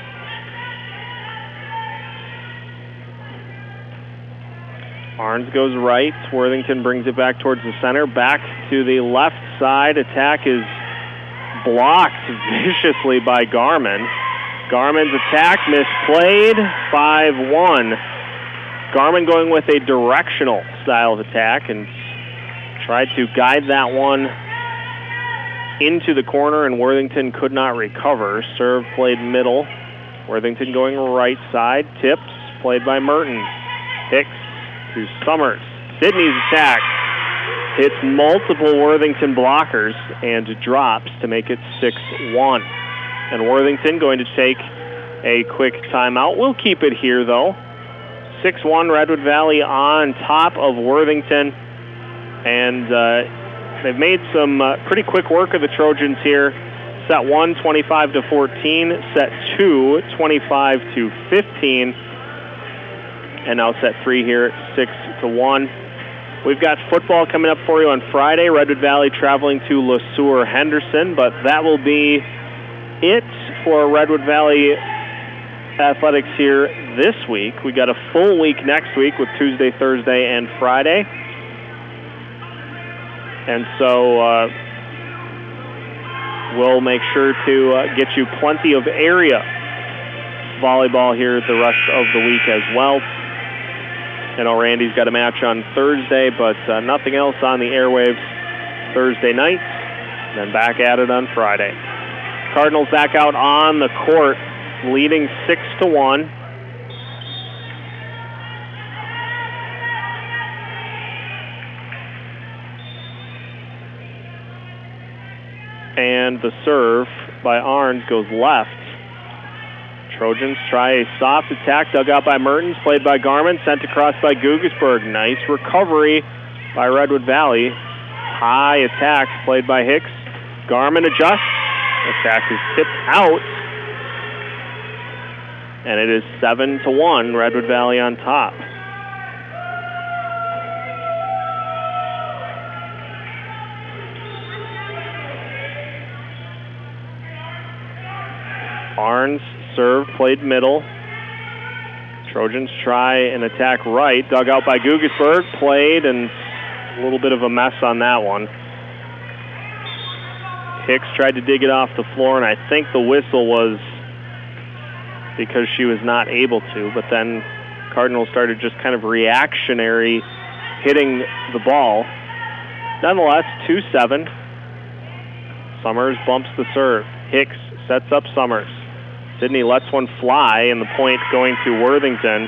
Arns goes right. Worthington brings it back towards the center. Back to the left side. Attack is blocked viciously by Garmin. Garmin's attack misplayed. five one. Garmin going with a directional style of attack and tried to guide that one into the corner, and Worthington could not recover. Serve played middle. Worthington going right side. Tips played by Mertens. Hicks to Summers. Sydney's attack hits multiple Worthington blockers and drops to make it six one. And Worthington going to take a quick timeout. We'll keep it here, though. six one Redwood Valley on top of Worthington. And uh, they've made some uh, pretty quick work of the Trojans here. Set one, twenty-five to fourteen. Set two, twenty-five to fifteen. And now set three here at six to one. We've got football coming up for you on Friday. Redwood Valley traveling to LeSueur Henderson, but that will be it for Redwood Valley athletics here this week. We got a full week next week with Tuesday, Thursday, and Friday. And so uh, we'll make sure to uh, get you plenty of area volleyball here the rest of the week as well. I know Randy's got a match on Thursday, but uh, nothing else on the airwaves Thursday night. Then back at it on Friday. Cardinals back out on the court, leading six to one. And the serve by Arns goes left. Trojans try a soft attack, dug out by Mertens, played by Garmin, sent across by Guggisberg. Nice recovery by Redwood Valley. High attack played by Hicks. Garmin adjusts. Attack is tipped out. And it is seven to one, Redwood Valley on top. Arns serve played middle. Trojans try and attack right. Dug out by Gugelsberg, played, and a little bit of a mess on that one. Hicks tried to dig it off the floor, and I think the whistle was because she was not able to, but then Cardinals started just kind of reactionary hitting the ball. Nonetheless, two seven. Summers bumps the serve. Hicks sets up Summers. Sydney lets one fly, and the point going to Worthington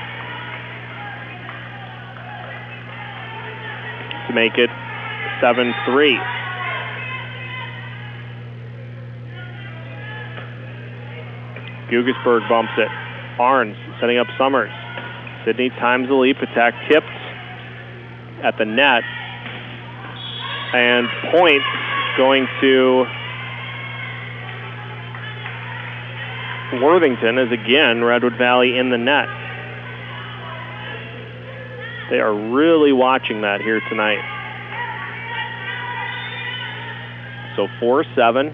to make it seven three. Gugelsberg bumps it. Arns setting up Summers. Sydney times the leap, attack tipped at the net, and point going to Worthington is again Redwood Valley in the net. They are really watching that here tonight. So four seven.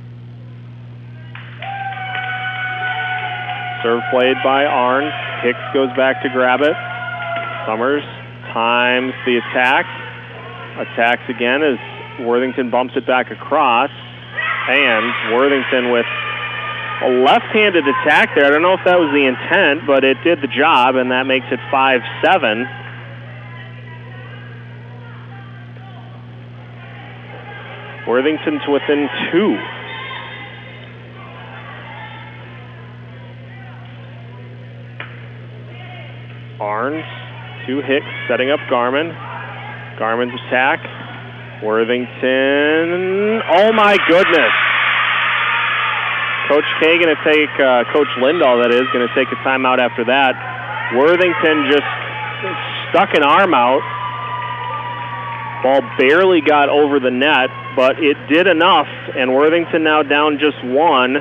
Serve played by Arns. Hicks goes back to grab it. Summers times the attack. Attacks again as Worthington bumps it back across. And Worthington with a left-handed attack there. I don't know if that was the intent, but it did the job, and that makes it five seven. Worthington's within two. Arns to Hicks, setting up Garmin. Garmin's attack. Worthington. Oh my goodness. Coach Kay going to take, uh, Coach Lindahl, that is, going to take a timeout after that. Worthington just stuck an arm out. Ball barely got over the net, but it did enough, and Worthington now down just one,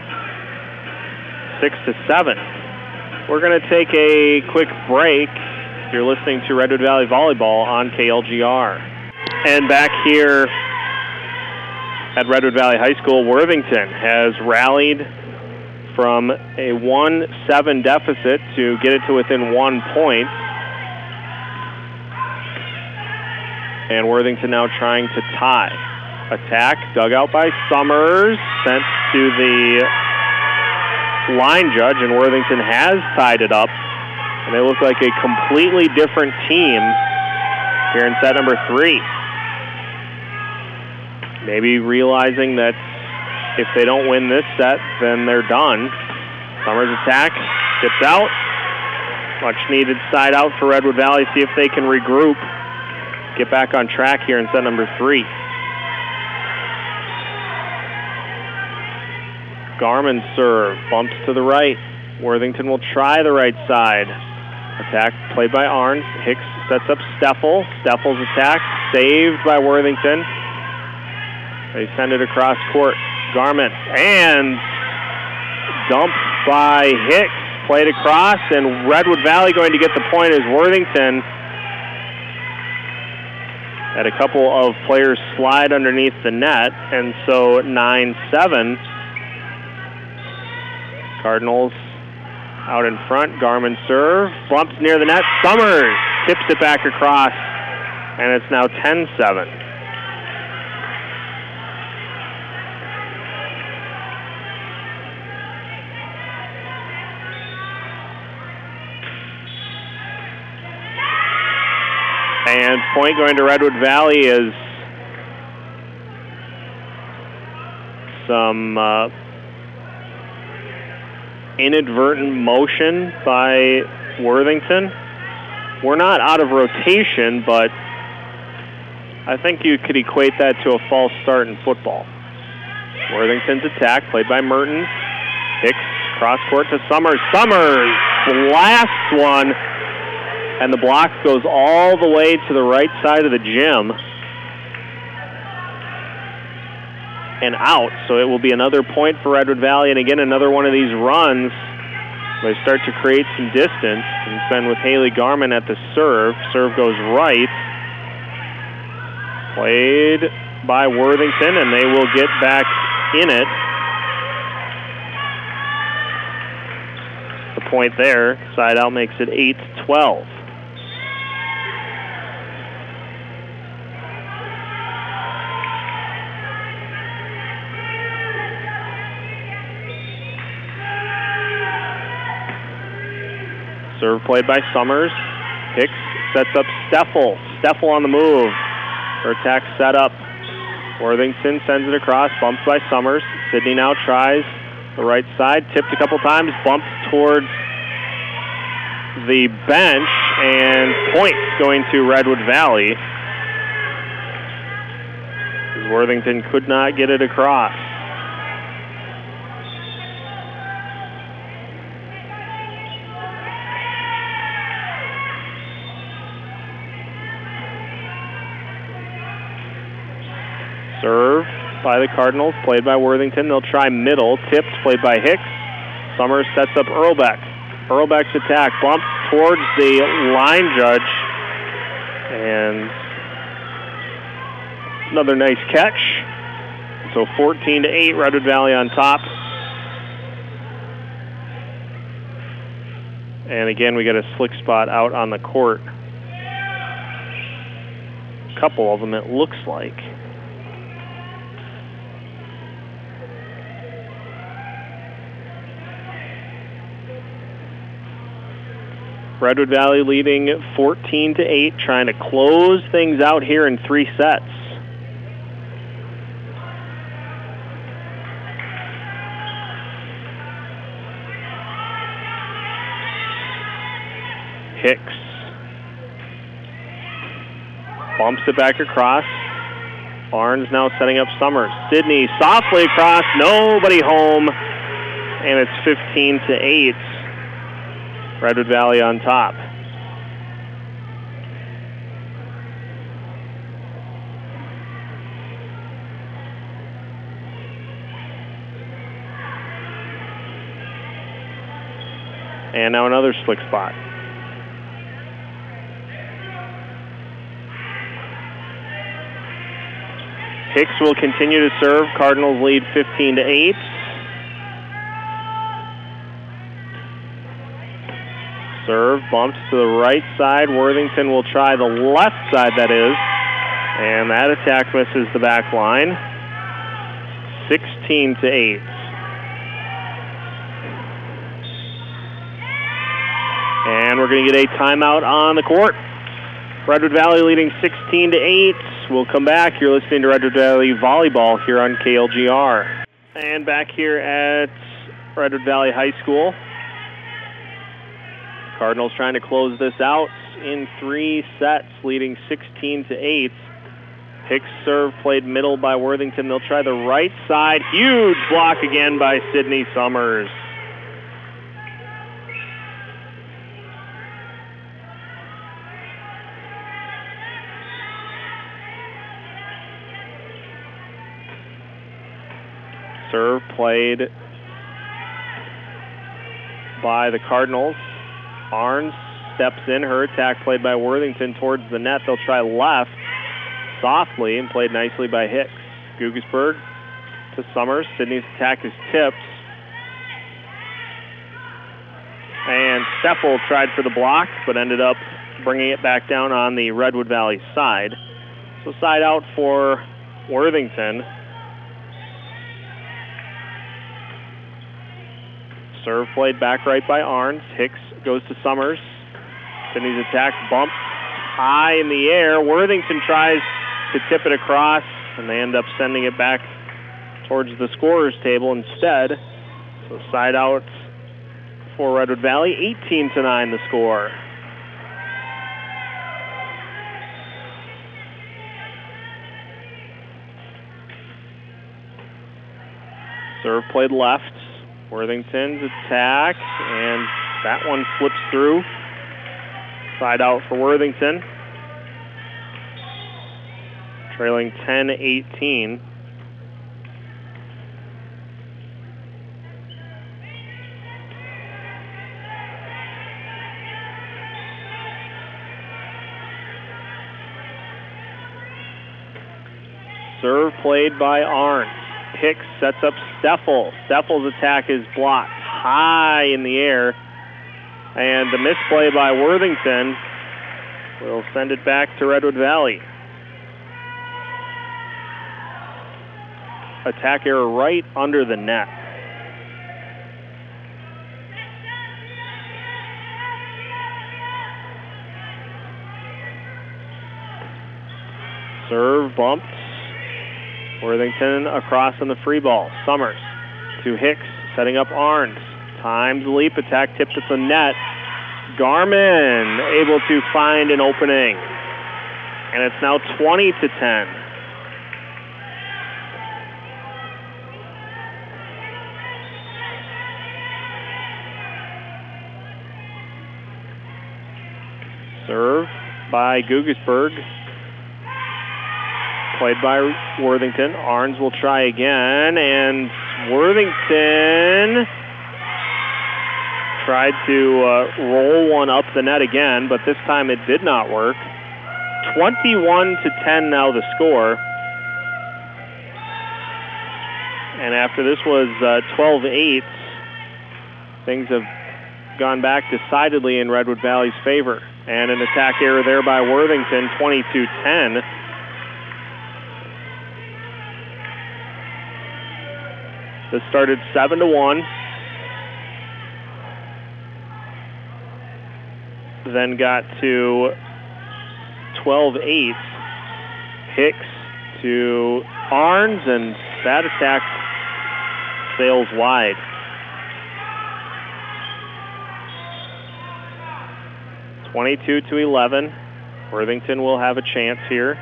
six to seven. We're going to take a quick break. You're listening to Redwood Valley Volleyball on K L G R. And back here at Redwood Valley High School, Worthington has rallied from a one seven deficit to get it to within one point. And Worthington now trying to tie. Attack, dug out by Summers, sent to the line judge, and Worthington has tied it up. And they look like a completely different team here in set number three. Maybe realizing that if they don't win this set, then they're done. Summers attack, tips out. Much needed side out for Redwood Valley. See if they can regroup, get back on track here in set number three. Garmin serve, bumps to the right. Worthington will try the right side. Attack played by Arns. Hicks sets up Steffel. Steffel's attack saved by Worthington. They send it across court. Garmin and dumped by Hicks. Played across, and Redwood Valley going to get the point as Worthington had a couple of players slide underneath the net, and so nine seven. Cardinals out in front. Garmin serve, bumps near the net. Summers tips it back across, and it's now ten seven. And point going to Redwood Valley is some uh, inadvertent motion by Worthington. We're not out of rotation, but I think you could equate that to a false start in football. Worthington's attack, played by Mertens. Hicks, cross court to Summers. Summers blasts one, and the block goes all the way to the right side of the gym and out, so it will be another point for Redwood Valley, and again another one of these runs. They start to create some distance, and it's been with Haley Garmin at the serve. Serve goes right. Played by Worthington, and they will get back in it. The point there. Side out makes it eight twelve. Serve played by Summers. Hicks sets up Steffel. Steffel on the move. Her attack set up. Worthington sends it across, bumped by Summers. Sidney now tries the right side, tipped a couple times, bumped towards the bench, and points going to Redwood Valley. Worthington could not get it across. Serve by the Cardinals, played by Worthington. They'll try middle, tipped, played by Hicks. Summers sets up Earlbeck. Earlbeck's attack bumps towards the line judge. And another nice catch. So fourteen to eight, Redwood Valley on top. And again, we got a slick spot out on the court. A couple of them, it looks like. Redwood Valley leading fourteen to eight, trying to close things out here in three sets. Hicks bumps it back across. Barnes now setting up Summers. Sidney softly across, nobody home, and it's fifteen to eight. Redwood Valley on top. And now another slick spot. Hicks will continue to serve. Cardinals lead fifteen to eight. Serve bumps to the right side. Worthington will try the left side, that is. And that attack misses the back line. sixteen to eight. And we're going to get a timeout on the court. Redwood Valley leading sixteen to eight. We'll come back. You're listening to Redwood Valley Volleyball here on K L G R. And back here at Redwood Valley High School. Cardinals trying to close this out in three sets, leading sixteen to eight. Hicks serve played middle by Worthington. They'll try the right side. Huge block again by Sidney Summers. Serve played by the Cardinals. Barnes steps in. Her attack played by Worthington towards the net. They'll try left softly and played nicely by Hicks. Gugelsberg to Summers. Sidney's attack is tipped. And Steffel tried for the block, but ended up bringing it back down on the Redwood Valley side. So side out for Worthington. Serve played back right by Arns. Hicks goes to Summers. Sidney's attack bumps high in the air. Worthington tries to tip it across, and they end up sending it back towards the scorer's table instead. So side out for Redwood Valley. eighteen to nine the score. Serve played left. Worthington's attack, and that one flips through. Side out for Worthington. Trailing ten eighteen. Serve played by Arns. Hicks sets up Steffel. Steffel's attack is blocked high in the air, And the misplay by Worthington will send it back to Redwood Valley. Attack error right under the net. Serve bumps. Worthington across on the free ball. Summers to Hicks, setting up Arns. Times the leap attack, tipped at the net. Garmin able to find an opening. And it's now twenty to ten. Serve by Guggisberg. Played by Worthington. Arns will try again, and Worthington tried to uh, roll one up the net again, but this time it did not work. twenty-one to ten now the score. And after this was uh, twelve eight, things have gone back decidedly in Redwood Valley's favor. And an attack error there by Worthington, twenty-two ten. This started seven to one. Then got to twelve eight. Hicks to Arns, and that attack sails wide. twenty-two to eleven. Worthington will have a chance here.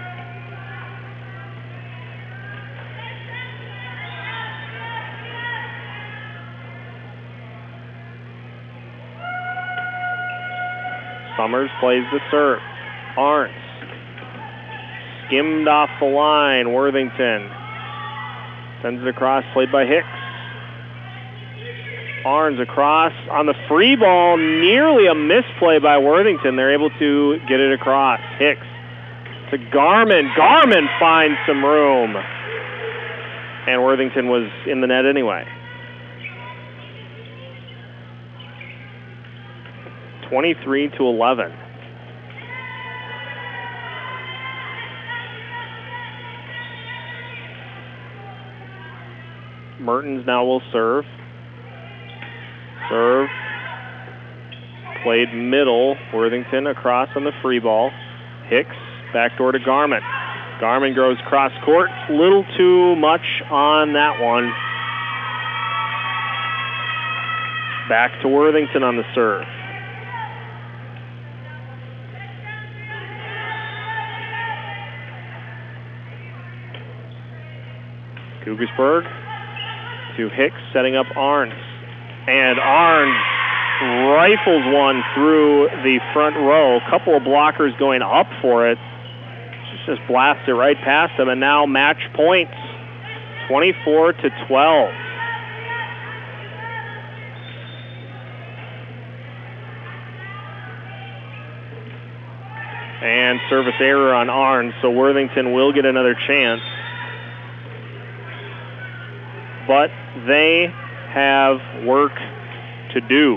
Summers plays the serve. Arns skimmed off the line. Worthington sends it across, played by Hicks. Arns across on the free ball, nearly a misplay by Worthington. They're able to get it across. Hicks to Garmin. Garmin finds some room. And Worthington was in the net anyway. twenty-three to eleven. Mertens now will serve. Serve. Played middle. Worthington across on the free ball. Hicks, backdoor to Garmin. Garmin goes cross court. Little too much on that one. Back to Worthington on the serve. Guggisberg to Hicks, setting up Arns. And Arns rifles one through the front row. A couple of blockers going up for it. Just, just blasts it right past them. And now match points, twenty-four to twelve. And service error on Arns, so Worthington will get another chance. But they have work to do.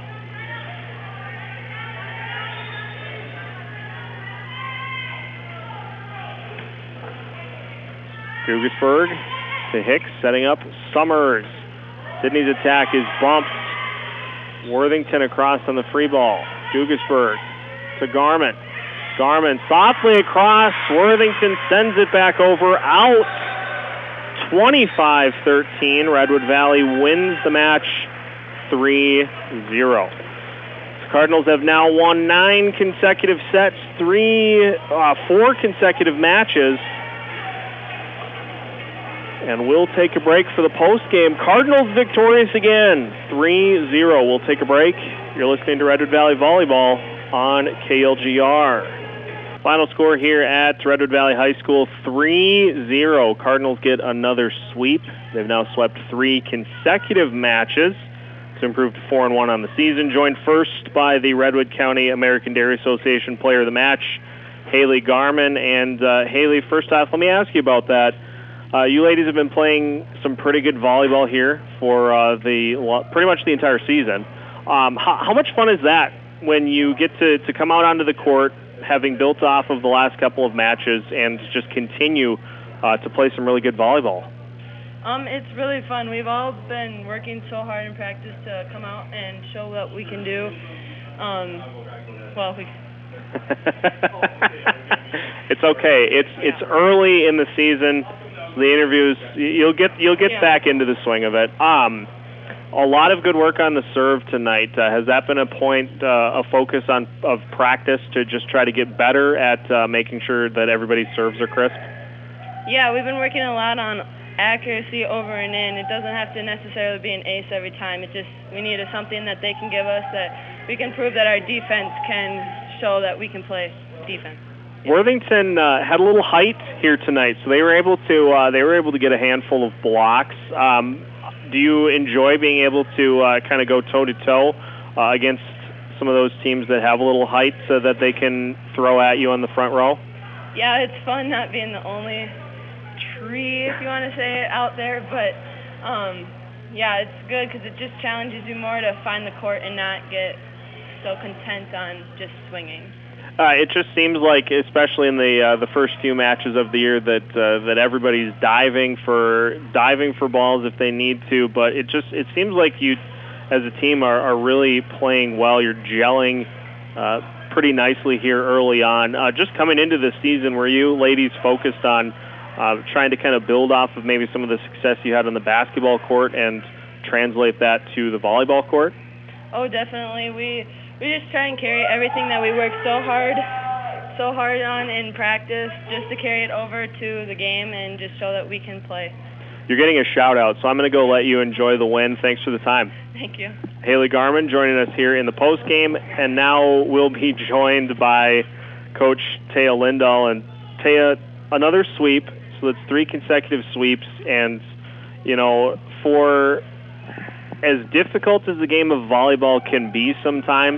Guggisberg to Hicks, setting up Summers. Sydney's attack is bumped. Worthington across on the free ball. Guggisberg to Garmin. Garmin softly across. Worthington sends it back over, out. twenty-five thirteen. Redwood Valley wins the match three zero. The Cardinals have now won nine consecutive sets, three, uh, four consecutive matches. And we'll take a break for the postgame. Cardinals victorious again, three zero. We'll take a break. You're listening to Redwood Valley Volleyball on K L G R. Final score here at Redwood Valley High School, three zero. Cardinals get another sweep. They've now swept three consecutive matches to improve to four and one on the season. Joined first by the Redwood County American Dairy Association Player of the Match, Haley Garmin. And uh, Haley, first off, let me ask you about that. Uh, you ladies have been playing some pretty good volleyball here for uh, the pretty much the entire season. Um, how, how much fun is that when you get to, to come out onto the court, having built off of the last couple of matches, and just continue uh, to play some really good volleyball? Um, it's really fun. We've all been working so hard in practice to come out and show what we can do. Um, well, we... It's okay. It's Yeah. it's early in the season. The interviews, you'll get you'll get Yeah. back into the swing of it. Um, a lot of good work on the serve tonight. Uh, has that been a point, uh, a focus on of practice to just try to get better at uh, making sure that everybody's serves are crisp? Yeah, we've been working a lot on accuracy over and in. It doesn't have to necessarily be an ace every time. It just, we need a, something that they can give us that we can prove that our defense can show that we can play defense. Worthington uh, had a little height here tonight, so they were able to uh, they were able to get a handful of blocks. Um, do you enjoy being able to uh, kind of go toe to toe against some of those teams that have a little height, so that they can throw at you on the front row? Yeah, it's fun not being the only tree, if you want to say it, out there, but um, yeah, it's good because it just challenges you more to find the court and not get so content on just swinging. Uh, it just seems like, especially in the uh, the first few matches of the year, that uh, that everybody's diving for diving for balls if they need to. But it just it seems like you, as a team, are, are really playing well. You're gelling uh, pretty nicely here early on. Uh, just coming into the season, were you ladies focused on uh, trying to kind of build off of maybe some of the success you had on the basketball court and translate that to the volleyball court? Oh, definitely. We. We just try and carry everything that we work so hard, so hard on in practice, just to carry it over to the game and just show that we can play. You're getting a shout out, so I'm going to go let you enjoy the win. Thanks for the time. Thank you. Haley Garman joining us here in the post game, and now we'll be joined by Coach Taya Lindahl. And Taya, another sweep, so that's three consecutive sweeps, and you know, for as difficult as the game of volleyball can be sometimes,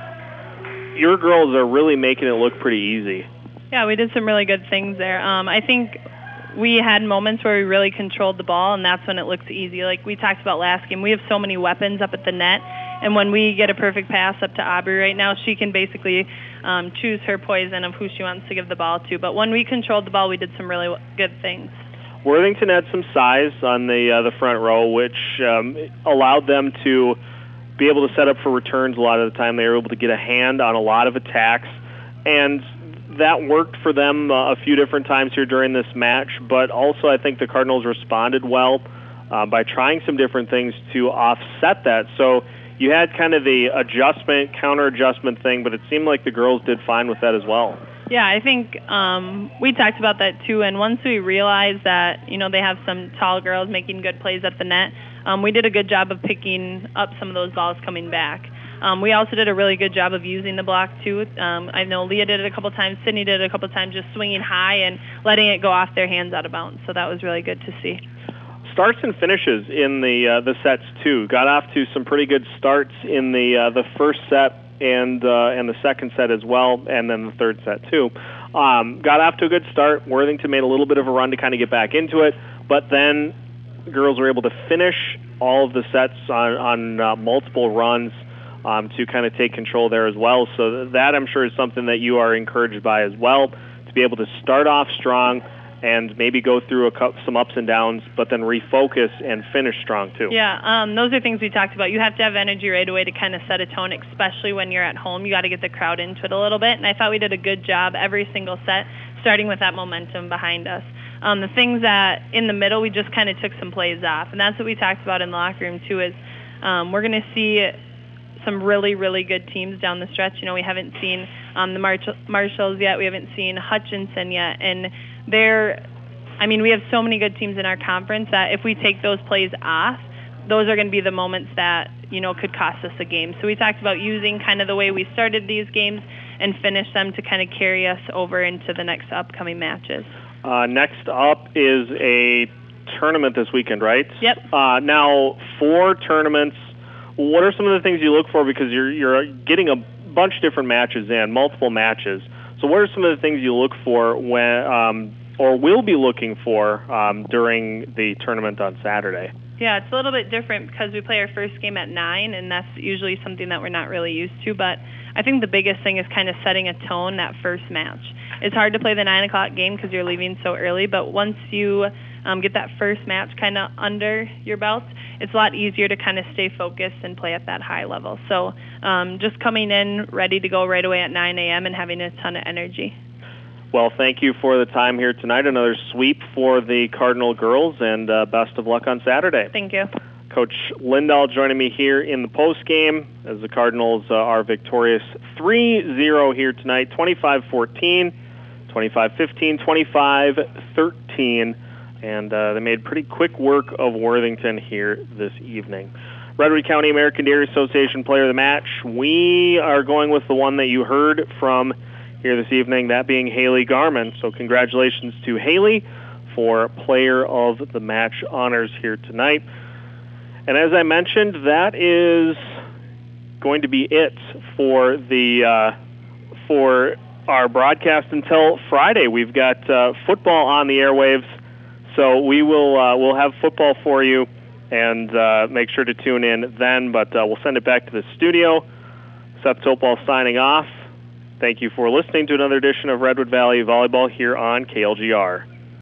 your girls are really making it look pretty easy. Yeah, we did some really good things there. Um, I think we had moments where we really controlled the ball, and that's when it looks easy. Like we talked about last game, we have so many weapons up at the net, and when we get a perfect pass up to Aubrey right now, she can basically um, choose her poison of who she wants to give the ball to. But when we controlled the ball, we did some really good things. Worthington had some size on the uh, the front row, which um, allowed them to be able to set up for returns a lot of the time. They were able to get a hand on a lot of attacks, and that worked for them uh, a few different times here during this match. But also I think the Cardinals responded well uh, by trying some different things to offset that. So you had kind of the adjustment, counter-adjustment thing, but it seemed like the girls did fine with that as well. Yeah, I think um, we talked about that too, and once we realized that, you know, they have some tall girls making good plays at the net, um, we did a good job of picking up some of those balls coming back. Um, we also did a really good job of using the block too. Um, I know Leah did it a couple times, Sydney did it a couple times, just swinging high and letting it go off their hands out of bounds, so that was really good to see. Starts and finishes in the uh, the sets too. Got off to some pretty good starts in the uh, the first set and uh, and the second set as well, and then the third set too. Um, got off to a good start. Worthington made a little bit of a run to kind of get back into it, but then the girls were able to finish all of the sets on, on uh, multiple runs um, to kind of take control there as well. So that, I'm sure, is something that you are encouraged by as well, to be able to start off strong and maybe go through a couple, some ups and downs, but then refocus and finish strong too. Yeah, um, those are things we talked about. You have to have energy right away to kind of set a tone, especially when you're at home. You got to get the crowd into it a little bit, and I thought we did a good job every single set, starting with that momentum behind us. Um, the things that in the middle, we just kind of took some plays off, and that's what we talked about in the locker room too, is um, we're going to see some really, really good teams down the stretch. You know, we haven't seen um, the March- Marshalls yet. We haven't seen Hutchinson yet, and they're, I mean, we have so many good teams in our conference that if we take those plays off, those are going to be the moments that, you know, could cost us a game. So we talked about using kind of the way we started these games and finish them to kind of carry us over into the next upcoming matches. Uh, next up is a tournament this weekend, right? Yep. Uh, now, for tournaments, what are some of the things you look for? Because you're you're getting a bunch of different matches in, multiple matches. So what are some of the things you look for when, um, or will be looking for um, during the tournament on Saturday? Yeah, it's a little bit different because we play our first game at nine, and that's usually something that we're not really used to. But I think the biggest thing is kind of setting a tone that first match. It's hard to play the nine o'clock game because you're leaving so early, but once you um, get that first match kind of under your belt, it's a lot easier to kind of stay focused and play at that high level. So um, just coming in ready to go right away at nine a.m. and having a ton of energy. Well, thank you for the time here tonight. Another sweep for the Cardinal girls, and uh, best of luck on Saturday. Thank you. Coach Lindahl joining me here in the postgame as the Cardinals uh, are victorious three zero here tonight, twenty-five fourteen, twenty-five fifteen, twenty-five thirteen, and uh, they made pretty quick work of Worthington here this evening. Redwood County American Dairy Association player of the match, we are going with the one that you heard from here this evening, that being Haley Garman. So congratulations to Haley for player of the match honors here tonight. And as I mentioned, that is going to be it for the uh, for our broadcast until Friday. We've got uh, football on the airwaves, so we will uh, we'll have football for you, and uh, make sure to tune in then. But uh, we'll send it back to the studio. Seth Topol signing off. Thank you for listening to another edition of Redwood Valley Volleyball here on K L G R.